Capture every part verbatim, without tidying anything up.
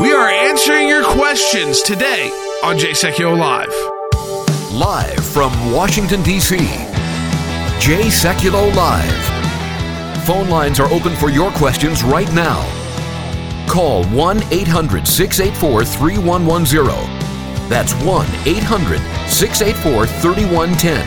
We are answering your questions today on Jay Sekulow Live. Live from Washington, D C, Jay Sekulow Live. Phone lines are open for your questions right now. Call one eight hundred six eight four three one one zero. That's one eight hundred six eight four three one one zero.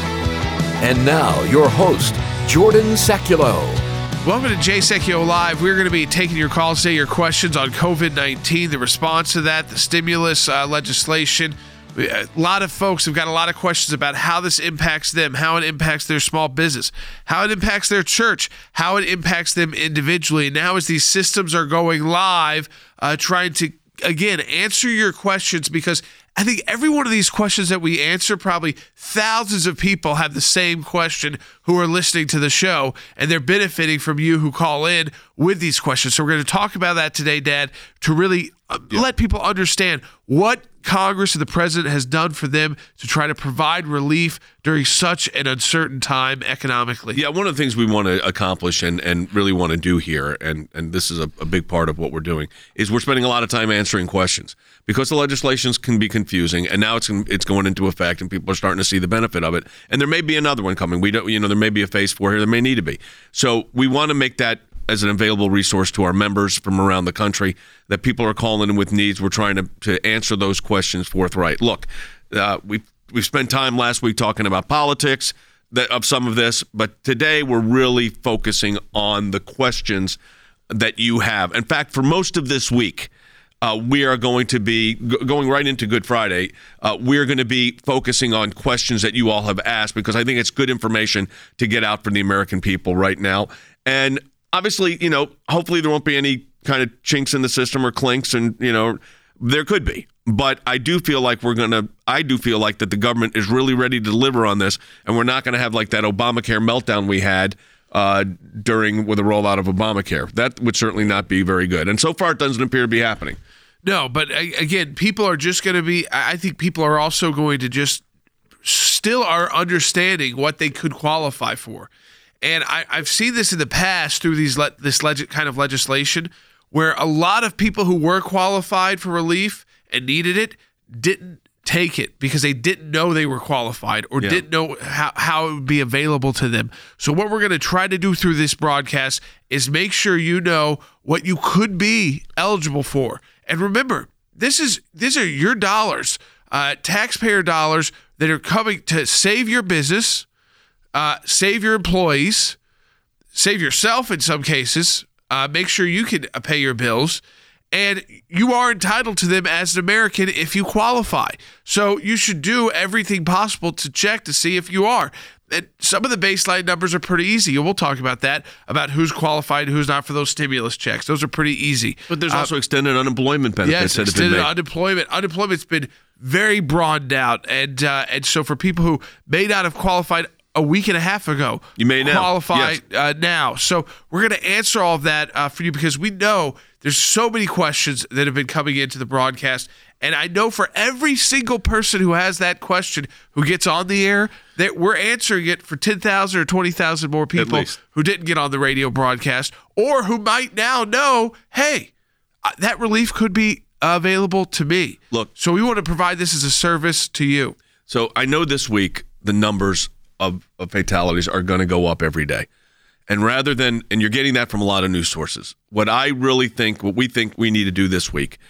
And now, your host, Jordan Sekulow. Welcome to Jay Sekulow Live. We're going to be taking your calls today, your questions on covid nineteen, the response to that, the stimulus uh, legislation. We, a lot of folks have got a lot of questions about how this impacts them, how it impacts their small business, how it impacts their church, how it impacts them individually. And now as these systems are going live, uh, trying to, again, answer your questions, because I think every one of these questions that we answer, probably thousands of people have the same question who are listening to the show, and they're benefiting from you who call in with these questions. So we're going to talk about that today, Dad, to really uh, yeah. let people understand what Congress and the president has done for them to try to provide relief during such an uncertain time economically. Yeah, one of the things we want to accomplish and, and really want to do here, and, and this is a, a big part of what we're doing, is we're spending a lot of time answering questions because the legislations can be confusing, and now it's it's going into effect, and people are starting to see the benefit of it. And there may be another one coming. We don't, you know, there may be a phase four here. There may need to be. So we want to make that as an available resource to our members from around the country, that people are calling in with needs. We're trying to, to answer those questions forthright. Look, uh, we we spent time last week talking about politics that, of some of this, but today we're really focusing on the questions that you have. In fact, for most of this week, uh, we are going to be g- going right into Good Friday. Uh, we're going to be focusing on questions that you all have asked, because I think it's good information to get out for the American people right now. And obviously, you know, hopefully there won't be any kind of chinks in the system or clinks, and, you know, there could be. But I do feel like we're going to, I do feel like that the government is really ready to deliver on this, and we're not going to have like that Obamacare meltdown we had uh, during with the rollout of Obamacare. That would certainly not be very good. And so far, it doesn't appear to be happening. No, but again, people are just going to be, I think people are also going to just still are understanding what they could qualify for. And I, I've seen this in the past through these le- this leg- kind of legislation, where a lot of people who were qualified for relief and needed it didn't take it because they didn't know they were qualified or yeah. didn't know how, how it would be available to them. So what we're going to try to do through this broadcast is make sure you know what you could be eligible for. And remember, this is these are your dollars, uh, taxpayer dollars that are coming to save your business, Uh, save your employees, save yourself in some cases, uh, make sure you can uh, pay your bills, and you are entitled to them as an American if you qualify. So you should do everything possible to check to see if you are. And some of the baseline numbers are pretty easy. We'll talk about that, about who's qualified and who's not for those stimulus checks. Those are pretty easy. But there's uh, also extended unemployment benefits yes, that have extended been made. unemployment. Unemployment's been very broadened out. And, uh, and so for people who may not have qualified a week and a half ago, you may now qualify yes. uh, now. So we're going to answer all of that uh, for you, because we know there's so many questions that have been coming into the broadcast. And I know for every single person who has that question who gets on the air, that we're answering it for ten thousand or twenty thousand more people who didn't get on the radio broadcast, or who might now know, hey, uh, that relief could be available to me. Look, so we want to provide this as a service to you. So I know this week the numbers Of, of fatalities are going to go up every day. And rather than, and you're getting that from a lot of news sources, what I really think, what we think we need to do this week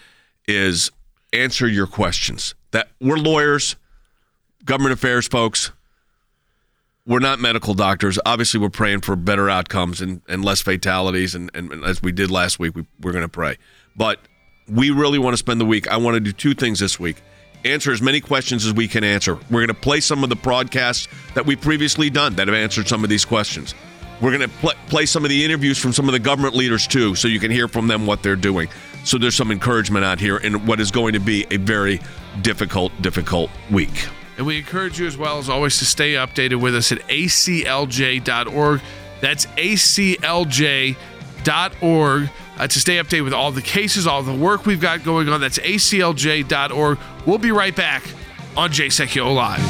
is answer your questions. That we're lawyers, government affairs folks. We're not medical doctors. Obviously, we're praying for better outcomes and, and less fatalities. And, and, and as we did last week, we, we're going to pray. But we really want to spend the week. I want to do two things this week. Answer as many questions as we can answer. We're going to play some of the broadcasts that we've previously done that have answered some of these questions. We're going to pl- play some of the interviews from some of the government leaders, too, so you can hear from them what they're doing. So there's some encouragement out here in what is going to be a very difficult, difficult week. And we encourage you, as well as always, to stay updated with us at A C L J dot org. That's A C L J dot org. Uh, to stay updated with all the cases, all the work we've got going on. That's A C L J dot org. We'll be right back on Jay Sekulow Live.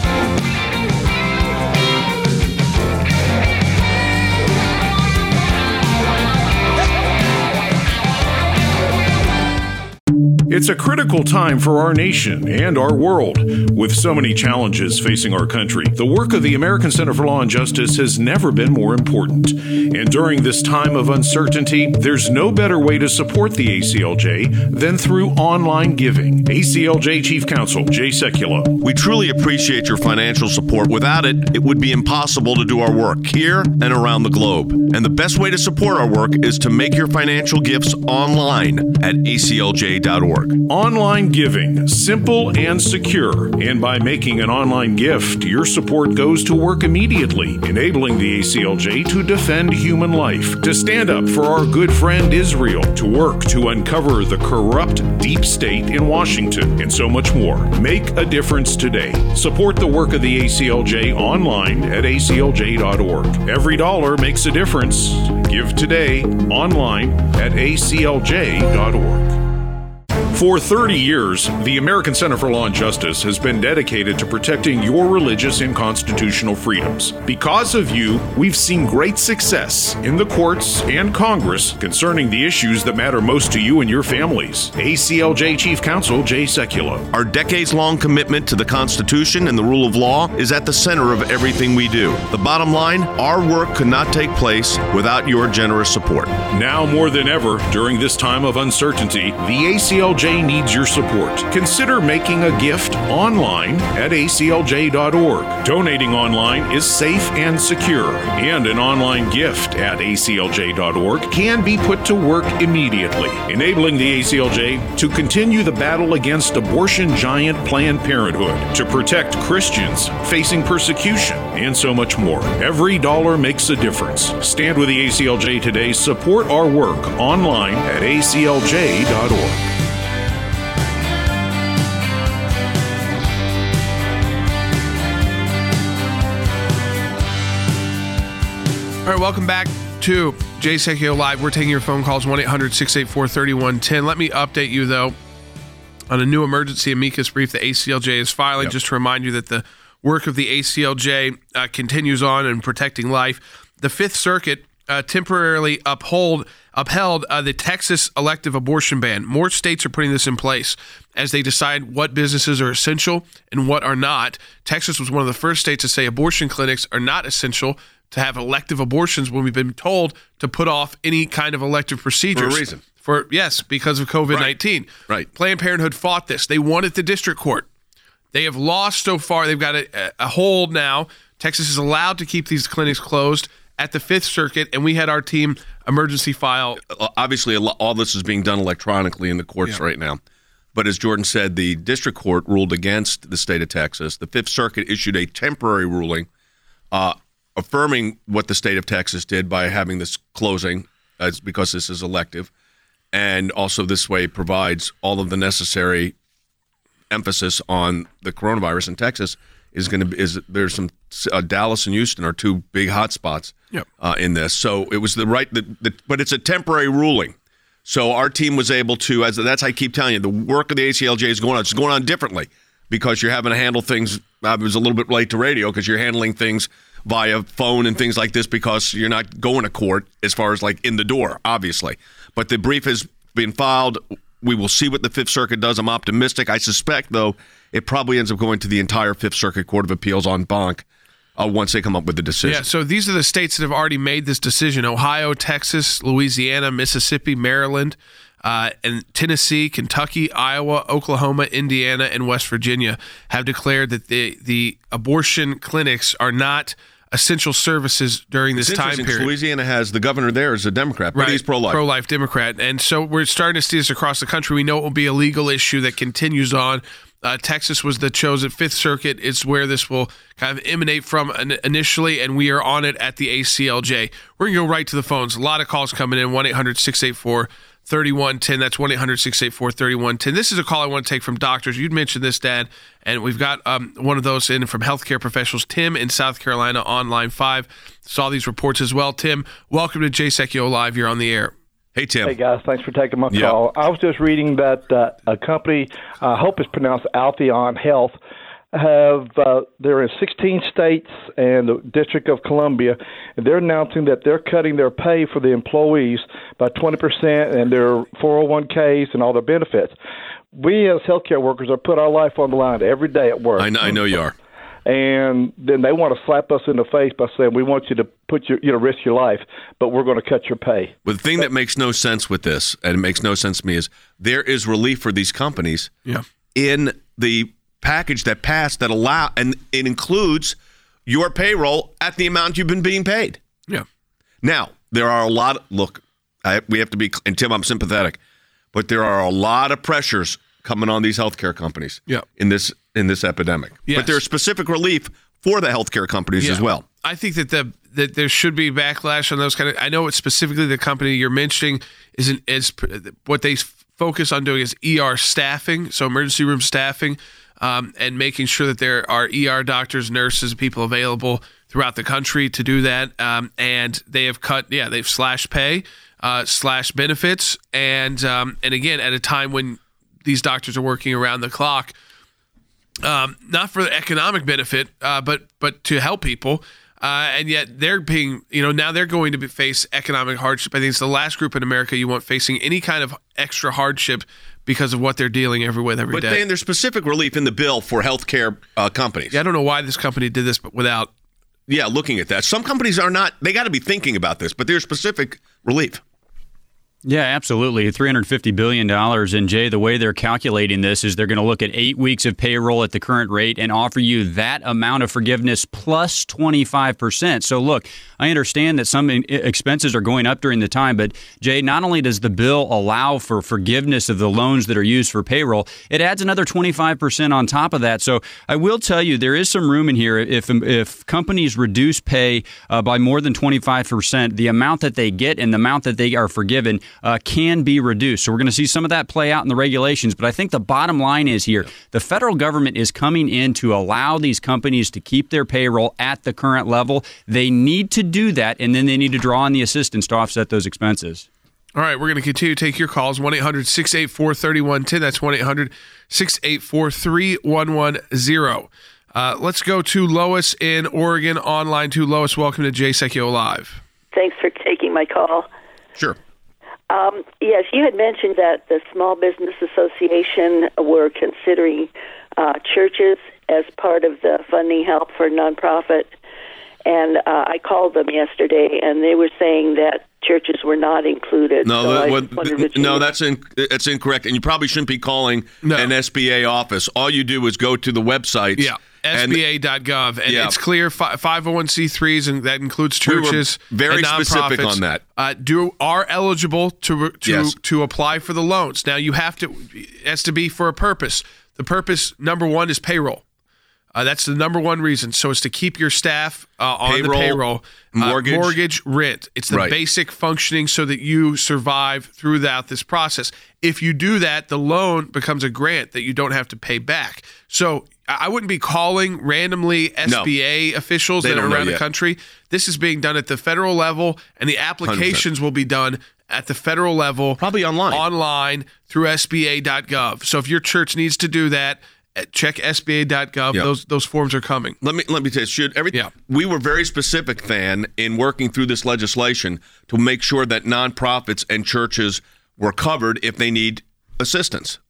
It's a critical time for our nation and our world. With so many challenges facing our country, the work of the American Center for Law and Justice has never been more important. And during this time of uncertainty, there's no better way to support the A C L J than through online giving. A C L J Chief Counsel Jay Sekulow. We truly appreciate your financial support. Without it, it would be impossible to do our work here and around the globe. And the best way to support our work is to make your financial gifts online at A C L J dot org. Online giving, simple and secure. And by making an online gift, your support goes to work immediately, enabling the A C L J to defend human life, to stand up for our good friend Israel, to work to uncover the corrupt deep state in Washington, and so much more. Make a difference today. Support the work of the A C L J online at A C L J dot org. Every dollar makes a difference. Give today online at A C L J dot org. For thirty years, the American Center for Law and Justice has been dedicated to protecting your religious and constitutional freedoms. Because of you, we've seen great success in the courts and Congress concerning the issues that matter most to you and your families. A C L J Chief Counsel Jay Sekulow. Our decades-long commitment to the Constitution and the rule of law is at the center of everything we do. The bottom line, our work could not take place without your generous support. Now more than ever, during this time of uncertainty, the A C L J needs your support. Consider making a gift online at A C L J dot org. Donating online is safe and secure, and an online gift at A C L J dot org can be put to work immediately, enabling the A C L J to continue the battle against abortion giant Planned Parenthood, to protect Christians facing persecution, and so much more. Every dollar makes a difference. Stand with the A C L J today. Support our work online at A C L J dot org. All right, welcome back to Jay Sekulow Live. We're taking your phone calls, one eight hundred six eight four three one one zero. Let me update you, though, on a new emergency amicus brief the A C L J is filing, yep. just to remind you that the work of the A C L J uh, continues on in protecting life. The Fifth Circuit uh, temporarily uphold, upheld uh, the Texas elective abortion ban. More states are putting this in place as they decide what businesses are essential and what are not. Texas was one of the first states to say abortion clinics are not essential to have elective abortions when we've been told to put off any kind of elective procedures. For a reason. For, yes, because of COVID nineteen. Right. right. Planned Parenthood fought this. They won at the district court. They have lost so far. They've got a, a hold now. Texas is allowed to keep these clinics closed at the Fifth Circuit, and we had our team emergency file. Obviously, all this is being done electronically in the courts yeah. right now. But as Jordan said, the district court ruled against the state of Texas. The Fifth Circuit issued a temporary ruling uh, affirming what the state of Texas did by having this closing, uh, because this is elective, and also this way provides all of the necessary emphasis on the coronavirus in Texas. Is going to be is there's some uh, Dallas and Houston are two big hot spots yep. uh, in this. So it was the right, the, the, but it's a temporary ruling. So our team was able to, as that's I keep telling you, the work of the A C L J is going on. It's going on differently because you're having to handle things. I was a little bit late to radio because you're handling things via phone and things like this because you're not going to court as far as like in the door, obviously. But the brief has been filed. We will see what the Fifth Circuit does. I'm optimistic. I suspect, though, it probably ends up going to the entire Fifth Circuit Court of Appeals en banc uh, once they come up with the decision. Yeah, so these are the states that have already made this decision: Ohio, Texas, Louisiana, Mississippi, Maryland, uh, and Tennessee, Kentucky, Iowa, Oklahoma, Indiana, and West Virginia have declared that the, the abortion clinics are not essential services during this it's time period. Louisiana has the governor there is a Democrat, but right. he's pro-life. Pro-life Democrat. And so we're starting to see this across the country. We know it will be a legal issue that continues on. Uh, Texas was the chosen Fifth Circuit. It's where this will kind of emanate from initially, and we are on it at the A C L J. We're going to go right to the phones. A lot of calls coming in, one eight hundred six eight four three one one zero. That's one eight hundred six eight four three one one zero. This is a call I want to take from doctors. You'd mentioned this, Dad, and we've got um, one of those in from healthcare professionals, Tim in South Carolina on line five. Saw these reports as well. Tim, welcome to Jay Sekulow Live. You're on the air. Hey, Tim. Hey, guys. Thanks for taking my yep. call. I was just reading that uh, a company, I uh, hope it's pronounced Altheon Health, have uh, they're in sixteen states and the District of Columbia, and they're announcing that they're cutting their pay for the employees by twenty percent and their four oh one k's and all their benefits. We as healthcare workers are put our life on the line every day at work. I know, I know you are. And then they want to slap us in the face by saying, we want you to put your, you know, risk your life, but we're going to cut your pay. But the thing that makes no sense with this, and it makes no sense to me, is there is relief for these companies yeah. in the package that passed that allow, and it includes your payroll at the amount you've been being paid. Yeah. Now, there are a lot of, look, I, we have to be, and Tim, I'm sympathetic, but there are a lot of pressures coming on these healthcare companies yeah. in this in this epidemic. Yes. But there's specific relief for the healthcare companies yeah. as well. I think that the that there should be backlash on those kind of. I know it's specifically the company you're mentioning is an, is what they focus on doing is E R staffing, so emergency room staffing, um, and making sure that there are E R doctors, nurses, people available throughout the country to do that. Um, and they have cut, yeah, they've slashed pay, uh, slashed benefits, and um, and again at a time when these doctors are working around the clock. Um, not for the economic benefit, uh, but but to help people, uh, and yet they're being, you know, now they're going to be, face economic hardship. I think it's the last group in America you want facing any kind of extra hardship because of what they're dealing every with every but day. But Dan, there's specific relief in the bill for healthcare uh, companies. Yeah, I don't know why this company did this, but without. Yeah, looking at that, some companies are not. They got to be thinking about this, but there's specific relief. Yeah, absolutely. three hundred fifty billion dollars. And Jay, the way they're calculating this is they're going to look at eight weeks of payroll at the current rate and offer you that amount of forgiveness plus twenty-five percent. So look, I understand that some expenses are going up during the time, but Jay, not only does the bill allow for forgiveness of the loans that are used for payroll, it adds another twenty-five percent on top of that. So I will tell you, there is some room in here. If if companies reduce pay uh, by more than twenty-five percent, the amount that they get and the amount that they are forgiven Uh, can be reduced. So we're going to see some of that play out in the regulations. But I think the bottom line is here, the federal government is coming in to allow these companies to keep their payroll at the current level. They need to do that, and then they need to draw on the assistance to offset those expenses. All right, we're going to continue to take your calls. one eight hundred six eight four three one one zero. That's one eight hundred six eight four three one one zero. Uh, let's go to Lois in Oregon online. To Lois, welcome to Jay Secchio Live. Thanks for taking my call. Sure. Um, yes, you had mentioned that the Small Business Association were considering uh, churches as part of the funding help for nonprofit. And uh, I called them yesterday, and they were saying that churches were not included. No, so that, what, no, that's in, that's incorrect. And you probably shouldn't be calling no. an S B A office. All you do is go to the website. Yeah. S B A dot gov, and yeah. it's clear five oh one c threes, and that includes churches. We were very and specific on that. Uh, do are eligible to to yes. to apply for the loans. Now you have to. It has to be for a purpose. The purpose number one is payroll. Uh, that's the number one reason. So it's to keep your staff uh, on payroll, the payroll, mortgage, uh, mortgage, rent. It's the right. basic functioning so that you survive throughout this process. If you do that, the loan becomes a grant that you don't have to pay back. So I wouldn't be calling randomly S B A no, officials that are around the yet. country. This is being done at the federal level, and the applications one hundred percent will be done at the federal level. Probably online. Online through S B A dot gov. So if your church needs to do that, check S B A dot gov. Yep. Those those forms are coming. Let me let me tell you, should every yeah. we were very specific, Than, in working through this legislation to make sure that nonprofits and churches were covered if they need assistance.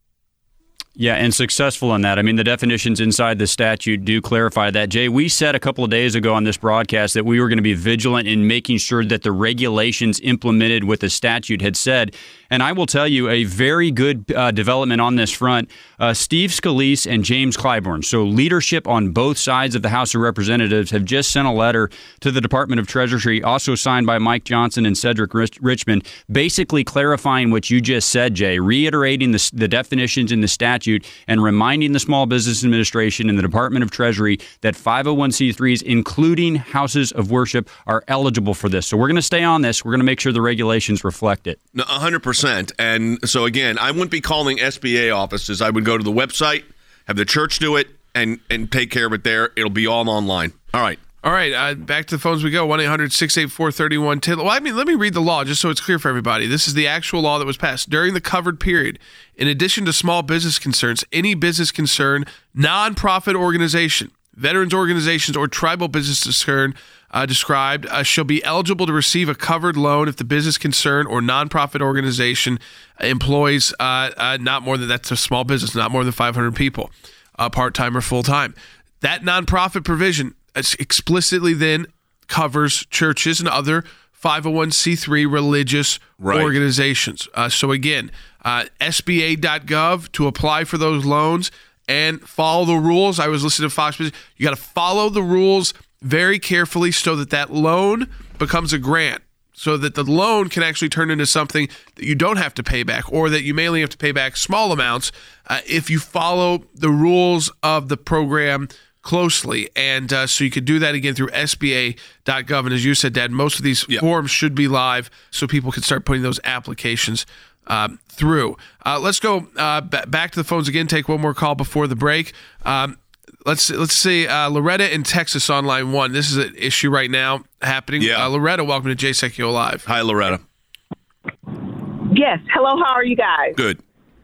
Yeah, and successful in that. I mean, the definitions inside the statute do clarify that. Jay, we said a couple of days ago on this broadcast that we were going to be vigilant in making sure that the regulations implemented with the statute had said. And I will tell you a very good uh, development on this front. Uh, Steve Scalise and James Clyburn, so leadership on both sides of the House of Representatives, have just sent a letter to the Department of Treasury, also signed by Mike Johnson and Cedric Rich- Richmond, basically clarifying what you just said, Jay, reiterating the, the definitions in the statute and reminding the Small Business Administration and the Department of Treasury that five oh one c threes, including houses of worship, are eligible for this. So we're going to stay on this. We're going to make sure the regulations reflect it. No, one hundred percent. And so, again, I wouldn't be calling S B A offices. I would go to the website, have the church do it, and, and take care of it there. It'll be all online. All right. All right, uh, back to the phones we go. one eight hundred six eight four three one one zero. Well, I mean, let me read the law just so it's clear for everybody. This is the actual law that was passed. During the covered period, in addition to small business concerns, any business concern, nonprofit organization, veterans organizations, or tribal business concern uh, described uh, shall be eligible to receive a covered loan if the business concern or nonprofit organization employs uh, uh, not more than, that's a small business, not more than five hundred people, uh, part-time or full-time. That nonprofit provision explicitly then covers churches and other five oh one c three religious right. organizations. Uh, so again, uh, S B A dot gov to apply for those loans and follow the rules. I was listening to Fox Business. You got to follow the rules very carefully so that that loan becomes a grant, so that the loan can actually turn into something that you don't have to pay back, or that you may only have to pay back small amounts uh, if you follow the rules of the program closely. And uh, so you could do that again through S B A dot gov. And as you said, Dad, most of these yep. forms should be live so people can start putting those applications uh, through. Uh, let's go uh, b- back to the phones again, take one more call before the break. Um, let's let's see, uh, Loretta in Texas on line one. This is an issue right now happening. Yeah. Uh, Loretta, welcome to Jay Sekulow Live. Hi, Loretta. Yes. Hello, how are you guys? Good.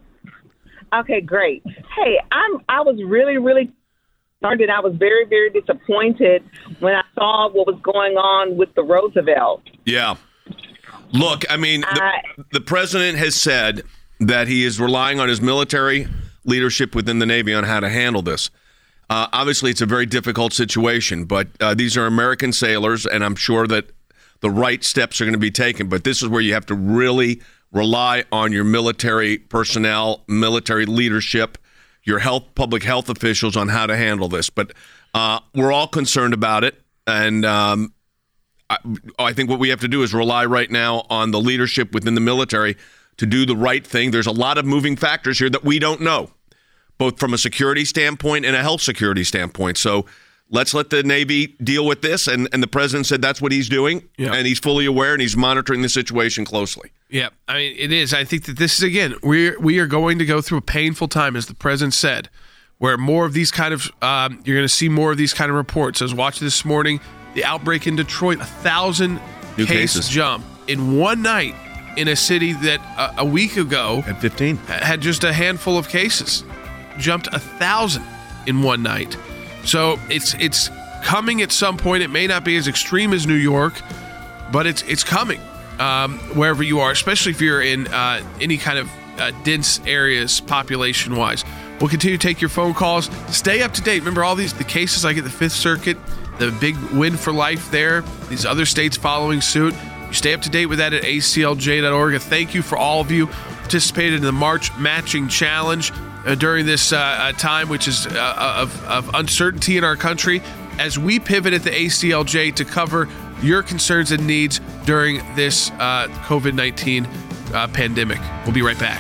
Okay, great. Hey, I'm. I was really, really and I was very, very disappointed when I saw what was going on with the Roosevelt. Yeah. Look, I mean, the, I, the president has said that he is relying on his military leadership within the Navy on how to handle this. Uh, obviously, it's a very difficult situation, but uh, these are American sailors, and I'm sure that the right steps are going to be taken. But this is where you have to really rely on your military personnel, military leadership, your health, public health officials on how to handle this. But uh, we're all concerned about it. And um, I, I think what we have to do is rely right now on the leadership within the military to do the right thing. There's a lot of moving factors here that we don't know, both from a security standpoint and a health security standpoint. So let's let the Navy deal with this. And, and the president said that's what he's doing. Yeah. And he's fully aware and he's monitoring the situation closely. Yeah, I mean, it is. I think that this is, again, we we are going to go through a painful time, as the president said, where more of these kind of, um, you're going to see more of these kind of reports. I was watching this morning, the outbreak in Detroit, a thousand New case cases. jump in one night in a city that uh, a week ago at fifteen had just a handful of cases, jumped a thousand in one night. So it's it's coming at some point. It may not be as extreme as New York, but it's it's coming. Um, wherever you are, especially if you're in uh, any kind of uh, dense areas population-wise. We'll continue to take your phone calls. Stay up to date. Remember all these the cases like at the Fifth Circuit, the big win for life there, these other states following suit. You stay up to date with that at A C L J dot org. Thank you for all of you who participated in the March Matching Challenge uh, during this uh, uh, time, which is uh, of, of uncertainty in our country, as we pivot at the A C L J to cover your concerns and needs during this uh, COVID nineteen uh, pandemic. We'll be right back.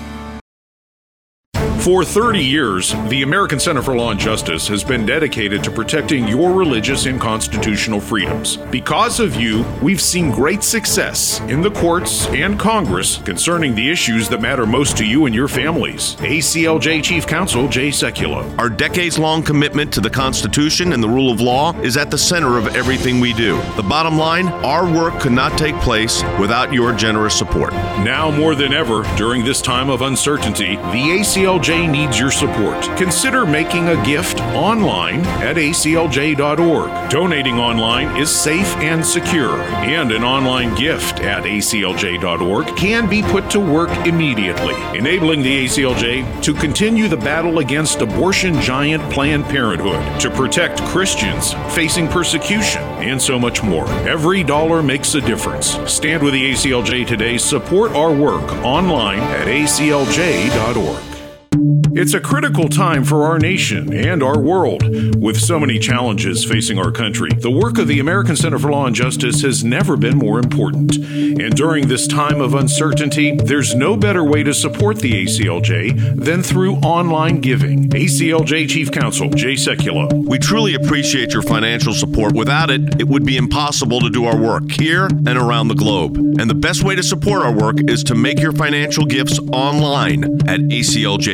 For thirty years, the American Center for Law and Justice has been dedicated to protecting your religious and constitutional freedoms. Because of you, we've seen great success in the courts and Congress concerning the issues that matter most to you and your families. A C L J Chief Counsel Jay Sekulow. Our decades-long commitment to the Constitution and the rule of law is at the center of everything we do. The bottom line, our work could not take place without your generous support. Now more than ever, during this time of uncertainty, the A C L J needs your support. Consider making a gift online at A C L J dot org. Donating online is safe and secure, and an online gift at A C L J dot org can be put to work immediately, enabling the A C L J to continue the battle against abortion giant Planned Parenthood, to protect Christians facing persecution, and so much more. Every dollar makes a difference. Stand with the A C L J today. Support our work online at A C L J dot org. It's a critical time for our nation and our world. With so many challenges facing our country, the work of the American Center for Law and Justice has never been more important. And during this time of uncertainty, there's no better way to support the A C L J than through online giving. A C L J Chief Counsel Jay Sekulow. We truly appreciate your financial support. Without it, it would be impossible to do our work here and around the globe. And the best way to support our work is to make your financial gifts online at A C L J dot org.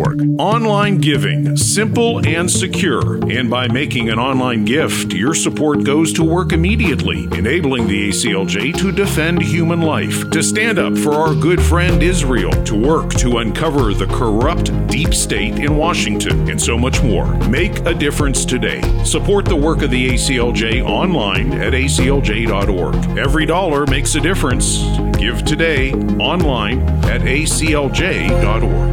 org. Online giving, simple and secure. And by making an online gift, your support goes to work immediately, enabling the A C L J to defend human life, to stand up for our good friend Israel, to work to uncover the corrupt deep state in Washington, and so much more. Make a difference today. Support the work of the A C L J online at A C L J dot org. Every dollar makes a difference. Give today online at A C L J dot org.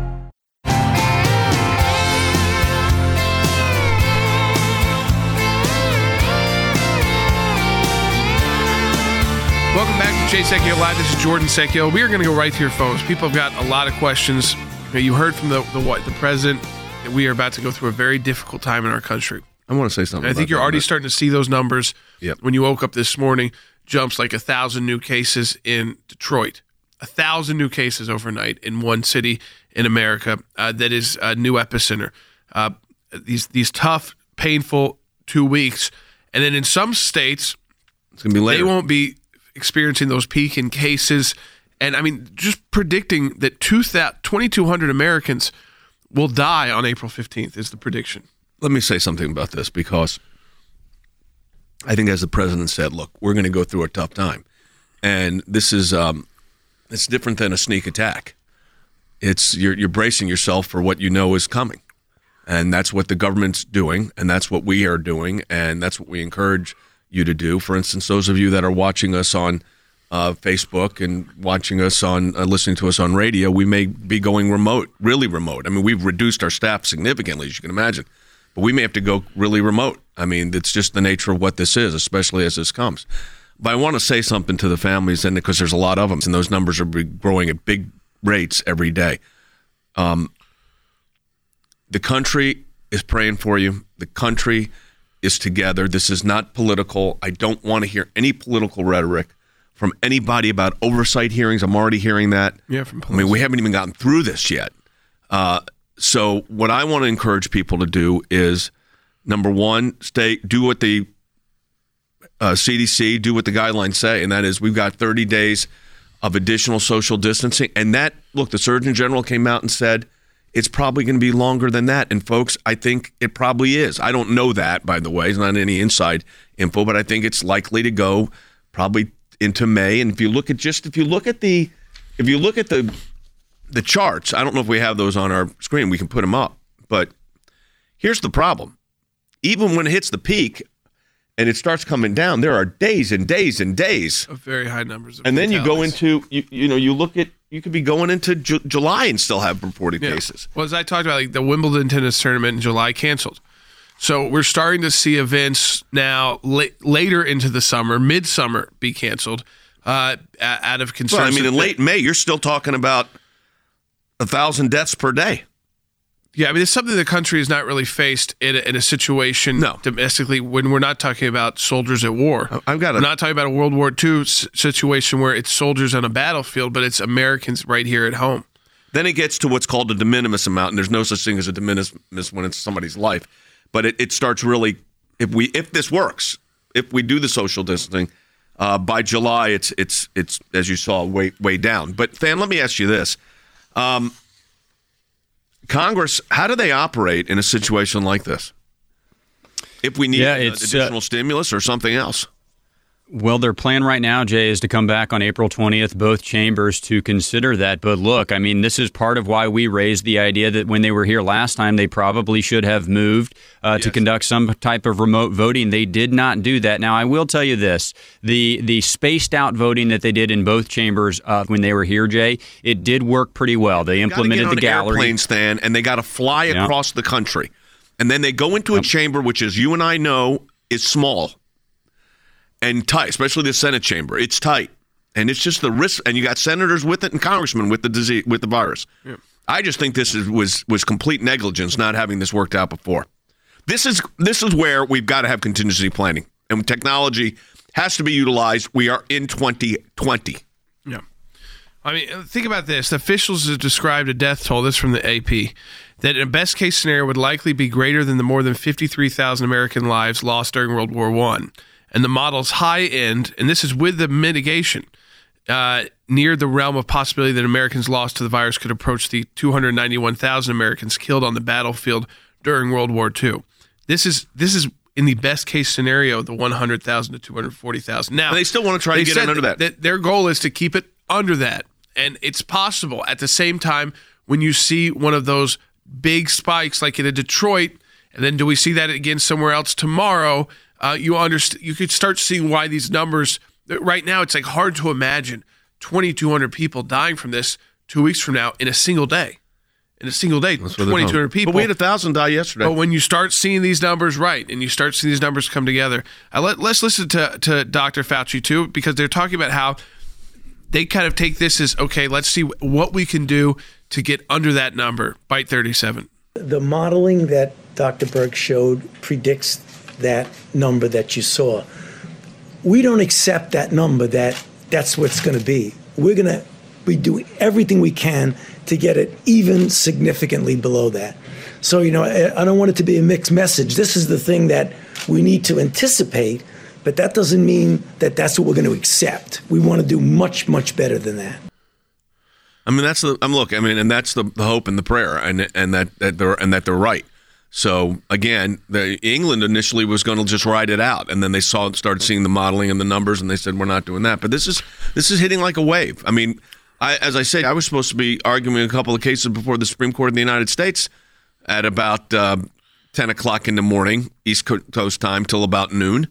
Welcome back to Jay Sekulow Live. This is Jordan Sekulow. We are going to go right to your phones. People have got a lot of questions. You heard from the the, what, the president that we are about to go through a very difficult time in our country. I want to say something. And I think about you're that, already but... starting to see those numbers. Yep. When you woke up this morning, jumps like a thousand new cases in Detroit, a thousand new cases overnight in one city in America. Uh, that is a new epicenter. Uh, these these tough, painful two weeks, and then in some states, it's going to be later. They won't be experiencing those peak in cases. And I mean, just predicting that twenty-two hundred Americans will die on April fifteenth is the prediction. Let me say something about this, because I think, as the president said, look, we're going to go through a tough time. And this is um, it's different than a sneak attack. It's you're, you're bracing yourself for what you know is coming. And that's what the government's doing, and that's what we are doing, and that's what we encourage you to do. For instance, those of you that are watching us on uh, Facebook and watching us on, uh, listening to us on radio, we may be going remote, really remote. I mean, we've reduced our staff significantly, as you can imagine, but we may have to go really remote. I mean, it's just the nature of what this is, especially as this comes. But I want to say something to the families, and because there's a lot of them, and those numbers are growing at big rates every day. Um, the country is praying for you. The country is together. This is not political. I don't want to hear any political rhetoric from anybody about oversight hearings. I'm already hearing that. Yeah, from police. I mean, we haven't even gotten through this yet. Uh, so what I want to encourage people to do is, number one, stay, do what the uh, C D C, do what the guidelines say, and that is we've got thirty days of additional social distancing. And that, look, the Surgeon General came out and said it's probably going to be longer than that. And folks, I think it probably is. I don't know that, by the way. It's not any inside info, but I think it's likely to go probably into May. And if you look at just, if you look at the, if you look at the, the charts, I don't know if we have those on our screen. We can put them up. But here's the problem. Even when it hits the peak and it starts coming down, there are days and days and days of very high numbers. Of and then you go fatalities. into, you, you know, you look at, you could be going into Ju- July and still have reported Yeah. cases. Well, as I talked about, like the Wimbledon tennis tournament in July canceled. So we're starting to see events now la- later into the summer, midsummer, be canceled uh, out of concern. Well, I mean, in late May, you're still talking about a thousand deaths per day. Yeah, I mean, it's something the country has not really faced in a, in a situation No. domestically when we're not talking about soldiers at war. I've got a- We're not talking about a World War Two s- situation where it's soldiers on a battlefield, but it's Americans right here at home. Then it gets to what's called a de minimis amount, and there's no such thing as a de minimis when it's somebody's life. But it, it starts really, if we if this works, if we do the social distancing, uh, by July it's it's it's as you saw way way down. But Fan, let me ask you this: um, Congress, how do they operate in a situation like this? If we need Yeah, uh, it's, additional uh, stimulus or something else? Well, their plan right now, Jay, is to come back on April twentieth, both chambers, to consider that. But look, I mean, this is part of why we raised the idea that when they were here last time, they probably should have moved uh, Yes. to conduct some type of remote voting. They did not do that. Now, I will tell you this. The the spaced out voting that they did in both chambers uh, when they were here, Jay, it did work pretty well. They implemented gotta the get on gallery. airplane stand, and they got to fly Yep. across the country. And then they go into a chamber, which, as you and I know, is small and tight, especially the Senate chamber. It's tight, and it's just the risk. And you got senators with it and congressmen with the disease, with the virus. Yeah. I just think this is, was was complete negligence not having this worked out before. This is this is where we've got to have contingency planning, and technology has to be utilized. We are in twenty twenty. Yeah. I mean, think about this. The officials have described a death toll, this from the A P, that in a best-case scenario would likely be greater than the more than fifty-three thousand American lives lost during World War One. And the model's high end, and this is with the mitigation, uh, near the realm of possibility that Americans lost to the virus could approach the two hundred ninety-one thousand Americans killed on the battlefield during World War Two. This is this is in the best case scenario, the one hundred thousand to two hundred forty thousand. Now And they still want to try to get it under that. that. Their goal is to keep it under that, and it's possible. At the same time, when you see one of those big spikes like in Detroit, and then do we see that again somewhere else tomorrow? Uh, you understand. You could start seeing why these numbers. Right now, it's like hard to imagine twenty-two hundred people dying from this two weeks from now in a single day. In a single day, twenty-two hundred people. But we had a thousand die yesterday. But when you start seeing these numbers, right, and you start seeing these numbers come together, uh, let, let's listen to, to Doctor Fauci too, because they're talking about how they kind of take this as, okay, let's see what we can do to get under that number. Byte thirty-seven. The modeling that Doctor Birx showed predicts that number that you saw. We don't accept that number that that's what it's going to be. We're going to be doing everything we can to get it even significantly below that. So, you know, I, I don't want it to be a mixed message. This is the thing that we need to anticipate, but that doesn't mean that that's what we're going to accept. We want to do much, much better than that. I mean, that's the. I'm look. I mean, and that's the, the hope and the prayer, and and that, that they're and that they're right. So again, the England initially was going to just ride it out, and then they saw started seeing the modeling and the numbers, and they said we're not doing that. But this is this is hitting like a wave. I mean, I, as I said, I was supposed to be arguing a couple of cases before the Supreme Court of the United States at about uh, ten o'clock in the morning East Coast time till about noon,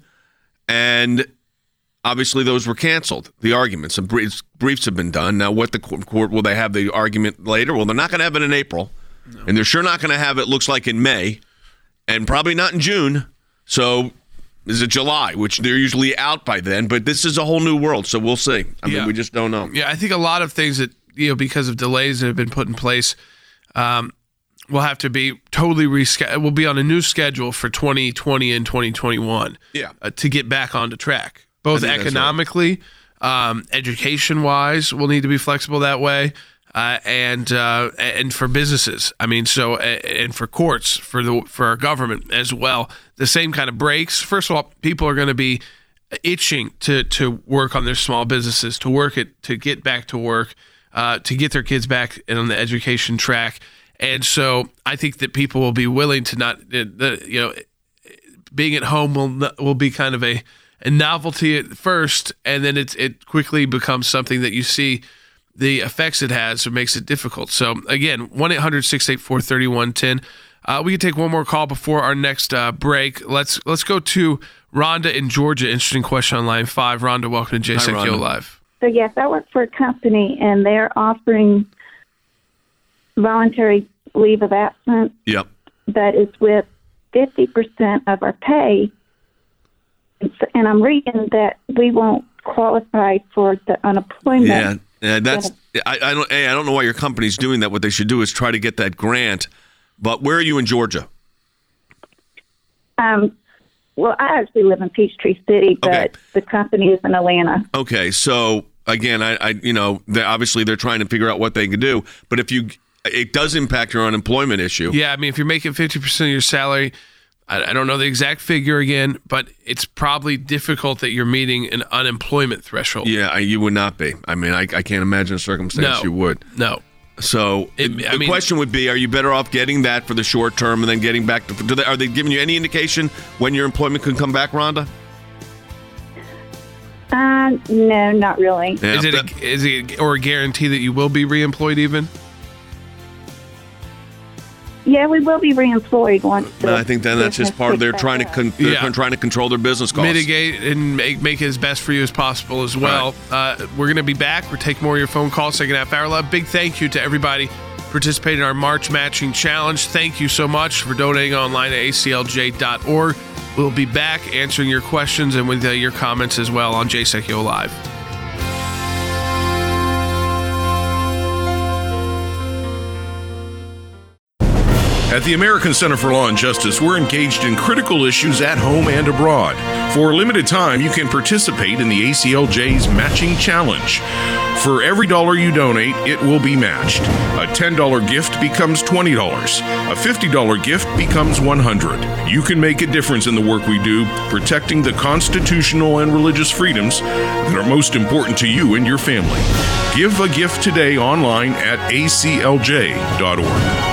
and obviously those were canceled. The arguments, the briefs, briefs have been done. Now, what the court will they have the argument later? Well, they're not going to have it in April. No. And they're sure not going to have it, looks like, in May, and probably not in June. So is it July, which they're usually out by then. But this is a whole new world, so we'll see. I yeah. mean, we just don't know. Yeah, I think a lot of things that, you know, because of delays that have been put in place, um, will have to be totally rescheduled. We'll be on a new schedule for twenty twenty and twenty twenty-one yeah. uh, to get back onto track, both economically, right. um, education-wise, we'll need to be flexible that way. Uh, and uh, and for businesses, I mean, so and for courts, for the for our government as well, the same kind of breaks. First of all, people are going to be itching to to work on their small businesses, to work it, to get back to work, uh, to get their kids back on the education track, and so I think that people will be willing to not, you know, being at home will will be kind of a, a novelty at first, and then it it quickly becomes something that you see the effects it has, so it makes it difficult. So, again, one eight hundred six eight four three one one zero. Uh, we can take one more call before our next uh, break. Let's let's go to Rhonda in Georgia. Interesting question on line five. Rhonda, welcome to J S E C Live. So, yes, I work for a company, and they're offering voluntary leave of absence. Yep. That is with fifty percent of our pay. And I'm reading that we won't qualify for the unemployment. Yeah. Yeah, that's I, I don't. Hey, I don't know why your company's doing that. What they should do is try to get that grant. But where are you in Georgia? Um, well, I actually live in Peachtree City, but okay. the company is in Atlanta. Okay, so again, I, I you know, they're, obviously they're trying to figure out what they can do. But if you, it does impact your unemployment issue. Yeah, I mean, if you're making fifty percent of your salary. I don't know the exact figure again, but it's probably difficult that you're meeting an unemployment threshold. Yeah, you would not be. I mean, I, I can't imagine a circumstance no, you would. No. So it, the I mean, question would be, are you better off getting that for the short term and then getting back to, do they, are they giving you any indication when your employment could come back, Rhonda? Uh, no, not really. Yeah, is it a, is it or a guarantee that you will be reemployed even? Yeah, we will be reemployed once. No, I think then that's just part of their trying to con- they're yeah. trying to control their business costs, mitigate and make, make it as best for you as possible as well. Right. Uh, we're going to be back. We're taking more of your phone calls second half hour. Love. Big thank you to everybody participating in our March Matching Challenge. Thank you so much for donating online at A C L J dot org. We'll be back answering your questions and with uh, your comments as well on J S E C Live. At the American Center for Law and Justice, we're engaged in critical issues at home and abroad. For a limited time, you can participate in the A C L J's Matching Challenge. For every dollar you donate, it will be matched. A ten dollar gift becomes twenty dollars. A fifty dollar gift becomes one hundred dollars. You can make a difference in the work we do, protecting the constitutional and religious freedoms that are most important to you and your family. Give a gift today online at A C L J dot org.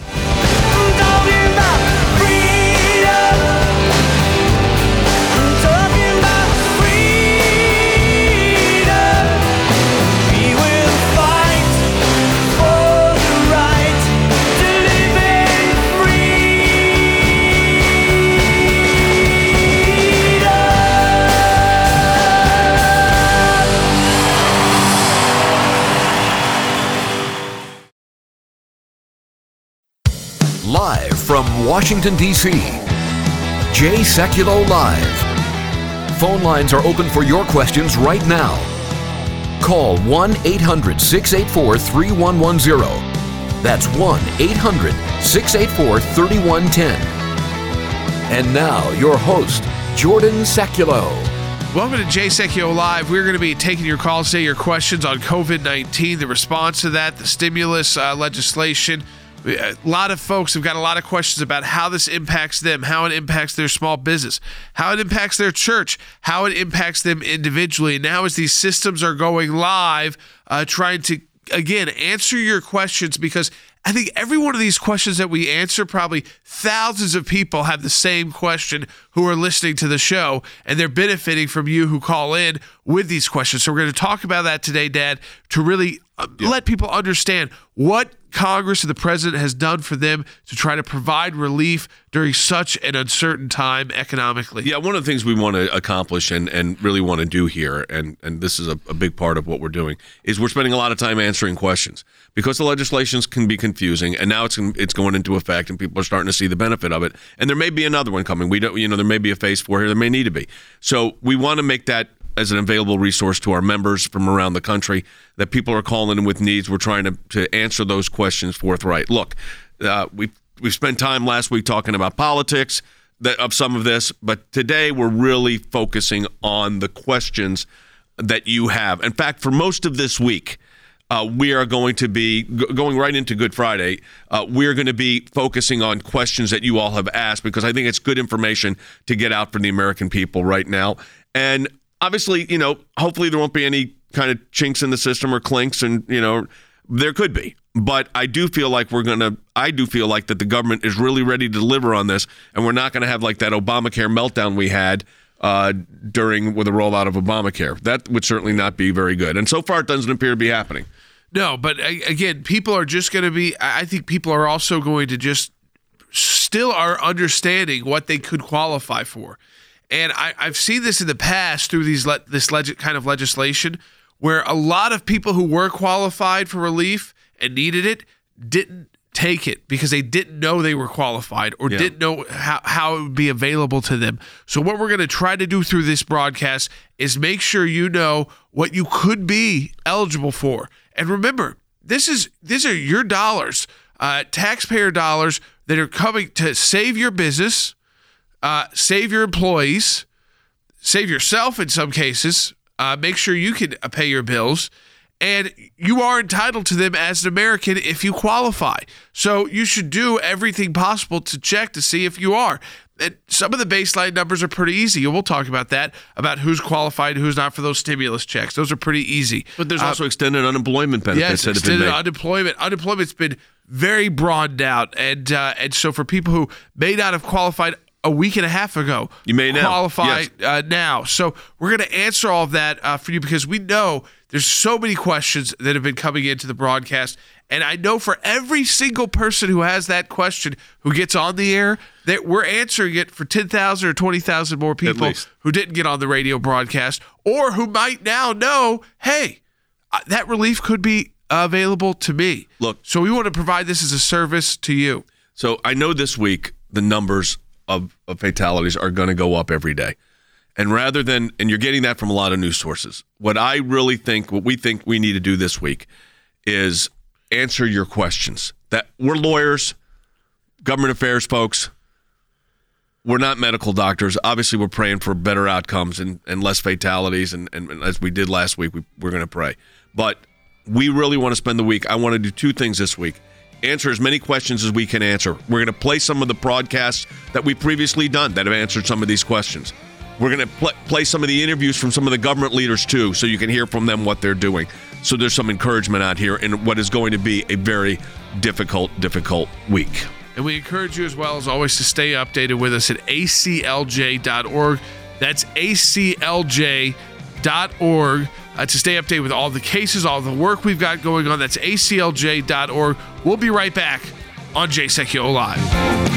Live from Washington, D C, Jay Sekulow Live. Phone lines are open for your questions right now. Call one eight hundred, six eight four, three one one zero. That's one eight hundred, six eight four, three one one zero. And now, your host, Jordan Sekulow. Welcome to Jay Sekulow Live. We're going to be taking your calls today, your questions on COVID nineteen, the response to that, the stimulus uh, legislation. A lot of folks have got a lot of questions about how this impacts them, how it impacts their small business, how it impacts their church, how it impacts them individually. And now as these systems are going live, uh, trying to, again, answer your questions, because I think every one of these questions that we answer, probably thousands of people have the same question who are listening to the show, and they're benefiting from you who call in with these questions. So we're going to talk about that today, Dad, to really uh, yeah. let people understand what Congress and the president has done for them to try to provide relief during such an uncertain time economically. Yeah, one of the things we want to accomplish and, and really want to do here, and, and this is a, a big part of what we're doing, is we're spending a lot of time answering questions because the legislations can be confusing, and now it's it's going into effect, and people are starting to see the benefit of it. And there may be another one coming. We don't, you know, there may be a phase four here. There may need to be. So we want to make that as an available resource to our members from around the country, that people are calling in with needs. We're trying to, to answer those questions forthright. Look, uh, we we spent time last week talking about politics that, of some of this, but today we're really focusing on the questions that you have. In fact, for most of this week, uh, we are going to be g- going right into Good Friday. Uh, we're going to be focusing on questions that you all have asked, because I think it's good information to get out for the American people right now. And obviously, you know, hopefully there won't be any kind of chinks in the system or clinks, and, you know, there could be. But I do feel like we're going to, I do feel like that the government is really ready to deliver on this, and we're not going to have like that Obamacare meltdown we had uh, during with the rollout of Obamacare. That would certainly not be very good. And so far, it doesn't appear to be happening. No, but again, people are just going to be, I think people are also going to just still are understanding what they could qualify for. And I, I've seen this in the past through these le- this leg- kind of legislation, where a lot of people who were qualified for relief and needed it didn't take it because they didn't know they were qualified or yeah. didn't know how, how it would be available to them. So what we're going to try to do through this broadcast is make sure you know what you could be eligible for. And remember, this is these are your dollars, uh, taxpayer dollars that are coming to save your business, Uh, save your employees, save yourself in some cases, uh, make sure you can uh, pay your bills, and you are entitled to them as an American if you qualify. So you should do everything possible to check to see if you are. And some of the baseline numbers are pretty easy. We'll talk about that, about who's qualified and who's not for those stimulus checks. Those are pretty easy. But there's uh, also extended unemployment benefits yes, that have been extended made. unemployment. Unemployment's been very broadened out. And, uh, and so for people who may not have qualified a week and a half ago, you may now qualify yes. uh, now. So we're going to answer all of that uh, for you, because we know there's so many questions that have been coming into the broadcast. And I know for every single person who has that question who gets on the air, that we're answering it for ten thousand or twenty thousand more people who didn't get on the radio broadcast, or who might now know, hey, uh, that relief could be available to me. Look, so we want to provide this as a service to you. So I know this week the numbers Of, of fatalities are going to go up every day. And rather than, and you're getting that from a lot of news sources, what I really think, what we think we need to do this week is answer your questions. That we're lawyers, government affairs folks. We're not medical doctors. Obviously, we're praying for better outcomes and, and less fatalities. And, and, and as we did last week, we, we're going to pray. but we really want to spend the week. I want to do two things this week. Answer as many questions as we can answer. We're going to play some of the broadcasts that we've previously done that have answered some of these questions. We're going to pl- play some of the interviews from some of the government leaders, too, so you can hear from them what they're doing. So there's some encouragement out here in what is going to be a very difficult, difficult week. And we encourage you, as well as always, to stay updated with us at A C L J dot org. That's A C L J dot org. Uh, to stay updated with all the cases, all the work we've got going on. That's A C L J dot org. We'll be right back on Jay Sekulow Live.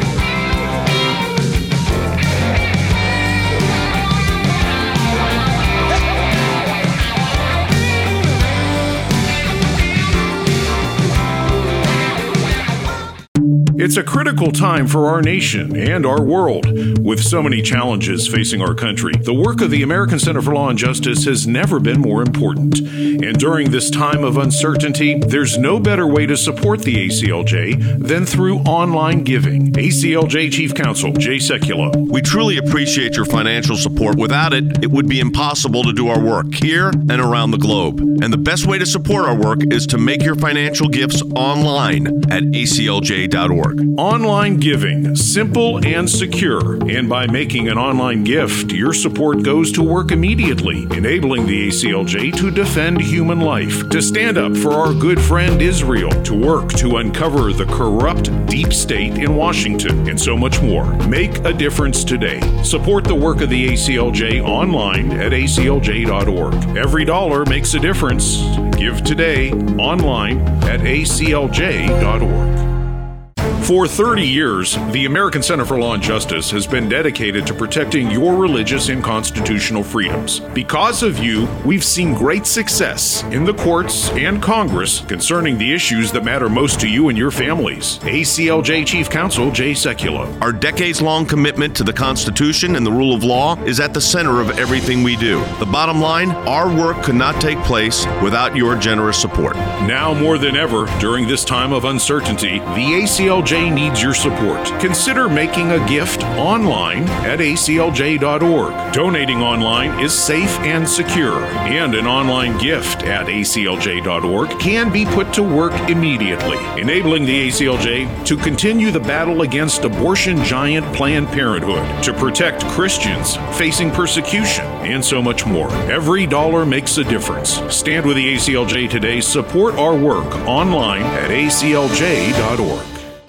It's a critical time for our nation and our world. With so many challenges facing our country, the work of the American Center for Law and Justice has never been more important. And during this time of uncertainty, there's no better way to support the A C L J than through online giving. A C L J Chief Counsel Jay Sekulow. We truly appreciate your financial support. Without it, it would be impossible to do our work here and around the globe. And the best way to support our work is to make your financial gifts online at A C L J dot org. Online giving, simple and secure. And by making an online gift, your support goes to work immediately, enabling the A C L J to defend human life, to stand up for our good friend Israel, to work to uncover the corrupt deep state in Washington, and so much more. Make a difference today. Support the work of the A C L J online at A C L J dot org. Every dollar makes a difference. Give today online at A C L J dot org. For thirty years, the American Center for Law and Justice has been dedicated to protecting your religious and constitutional freedoms. Because of you, we've seen great success in the courts and Congress concerning the issues that matter most to you and your families. A C L J Chief Counsel Jay Sekulow. Our decades-long commitment to the Constitution and the rule of law is at the center of everything we do. The bottom line, our work could not take place without your generous support. Now more than ever, during this time of uncertainty, the A C L J needs your support. Consider making a gift online at A C L J dot org. Donating online is safe and secure, and an online gift at A C L J dot org can be put to work immediately, enabling the A C L J to continue the battle against abortion giant Planned Parenthood, to protect Christians facing persecution, and so much more. Every dollar makes a difference. Stand with the A C L J today. Support our work online at A C L J dot org.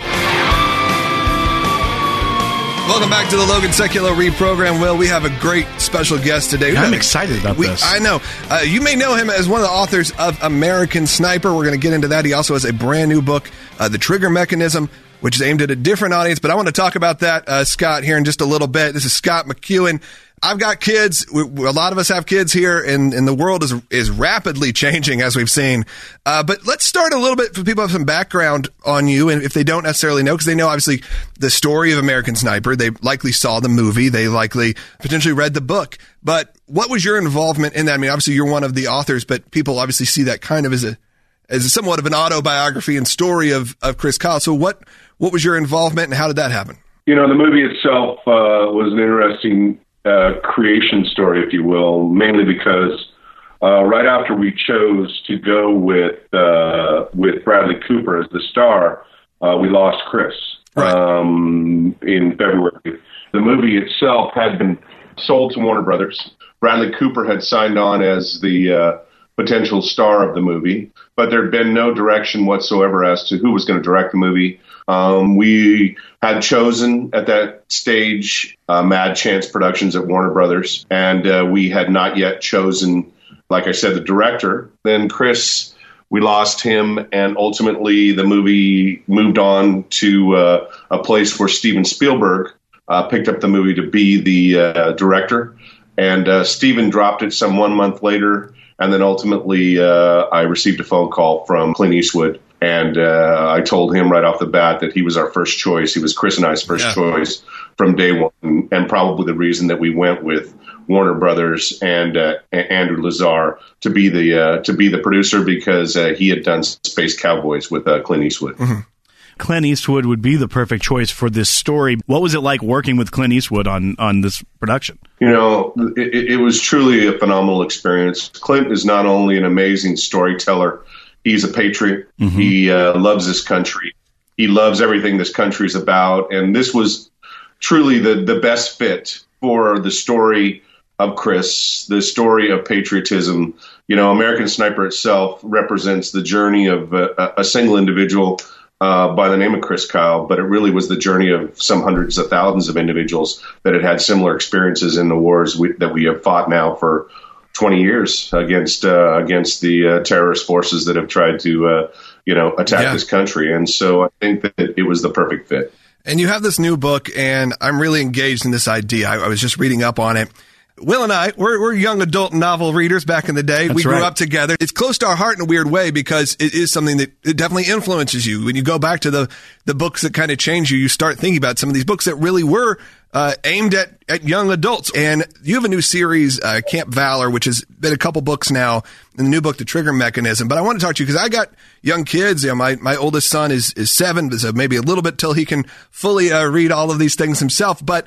Welcome back to the Logan Sekulow reprogram. Will, we have a great special guest today. I'm excited about we, this. I know. Uh, you may know him as one of the authors of American Sniper. We're going to get into that. He also has a brand new book, uh, The Trigger Mechanism, which is aimed at a different audience. But I want to talk about that, uh, Scott, here in just a little bit. This is Scott McEwen. I've got kids. We, a lot of us have kids here, and, and the world is is rapidly changing, as we've seen. Uh, but let's start a little bit for people who have some background on you, and if they don't necessarily know, because they know, obviously, the story of American Sniper. They likely saw the movie. They likely potentially read the book. But what was your involvement in that? I mean, obviously, you're one of the authors, but people obviously see that kind of as a as somewhat of an autobiography and story of, of Chris Kyle. So what, what was your involvement, and how did that happen? You know, the movie itself uh, was an interesting Uh, creation story, if you will, mainly because uh, right after we chose to go with uh, with Bradley Cooper as the star, uh, we lost Chris um, in February. The movie itself had been sold to Warner Brothers. Bradley Cooper had signed on as the uh, potential star of the movie, but there had been no direction whatsoever as to who was going to direct the movie. Um, we had chosen at that stage uh, Mad Chance Productions at Warner Brothers, and uh, we had not yet chosen, like I said, the director. Then Chris, we lost him, and ultimately the movie moved on to uh, a place where Steven Spielberg uh, picked up the movie to be the uh, director, and uh, Steven dropped it some one month later, and then ultimately uh, I received a phone call from Clint Eastwood. And uh, I told him right off the bat that he was our first choice. He was Chris and I's first yeah. choice from day one, and probably the reason that we went with Warner Brothers and uh, Andrew Lazar to be the uh, to be the producer, because uh, he had done Space Cowboys with uh, Clint Eastwood. Mm-hmm. Clint Eastwood would be the perfect choice for this story. What was it like working with Clint Eastwood on, on this production? You know, it, it was truly a phenomenal experience. Clint is not only an amazing storyteller, he's a patriot. Mm-hmm. He uh, loves this country. He loves everything this country is about. And this was truly the, the best fit for the story of Chris, the story of patriotism. You know, American Sniper itself represents the journey of a, a single individual uh, by the name of Chris Kyle, but it really was the journey of some hundreds of thousands of individuals that had had similar experiences in the wars we, that we have fought now for twenty years against uh, against the uh, terrorist forces that have tried to, uh, you know, attack yeah. this country. And so I think that it was the perfect fit. And you have this new book, and I'm really engaged in this idea. I, I was just reading up on it. Will and I, we're, we're young adult novel readers back in the day. That's we grew right. up together. It's close to our heart in a weird way because it is something that it definitely influences you. When you go back to the, the books that kind of change you, you start thinking about some of these books that really were uh, aimed at, at young adults. And you have a new series, uh, Camp Valor, which has been a couple books now, and the new book, The Trigger Mechanism. But I want to talk to you because I got young kids. You know, my, my oldest son is, is seven, so maybe a little bit till he can fully uh, read all of these things himself. But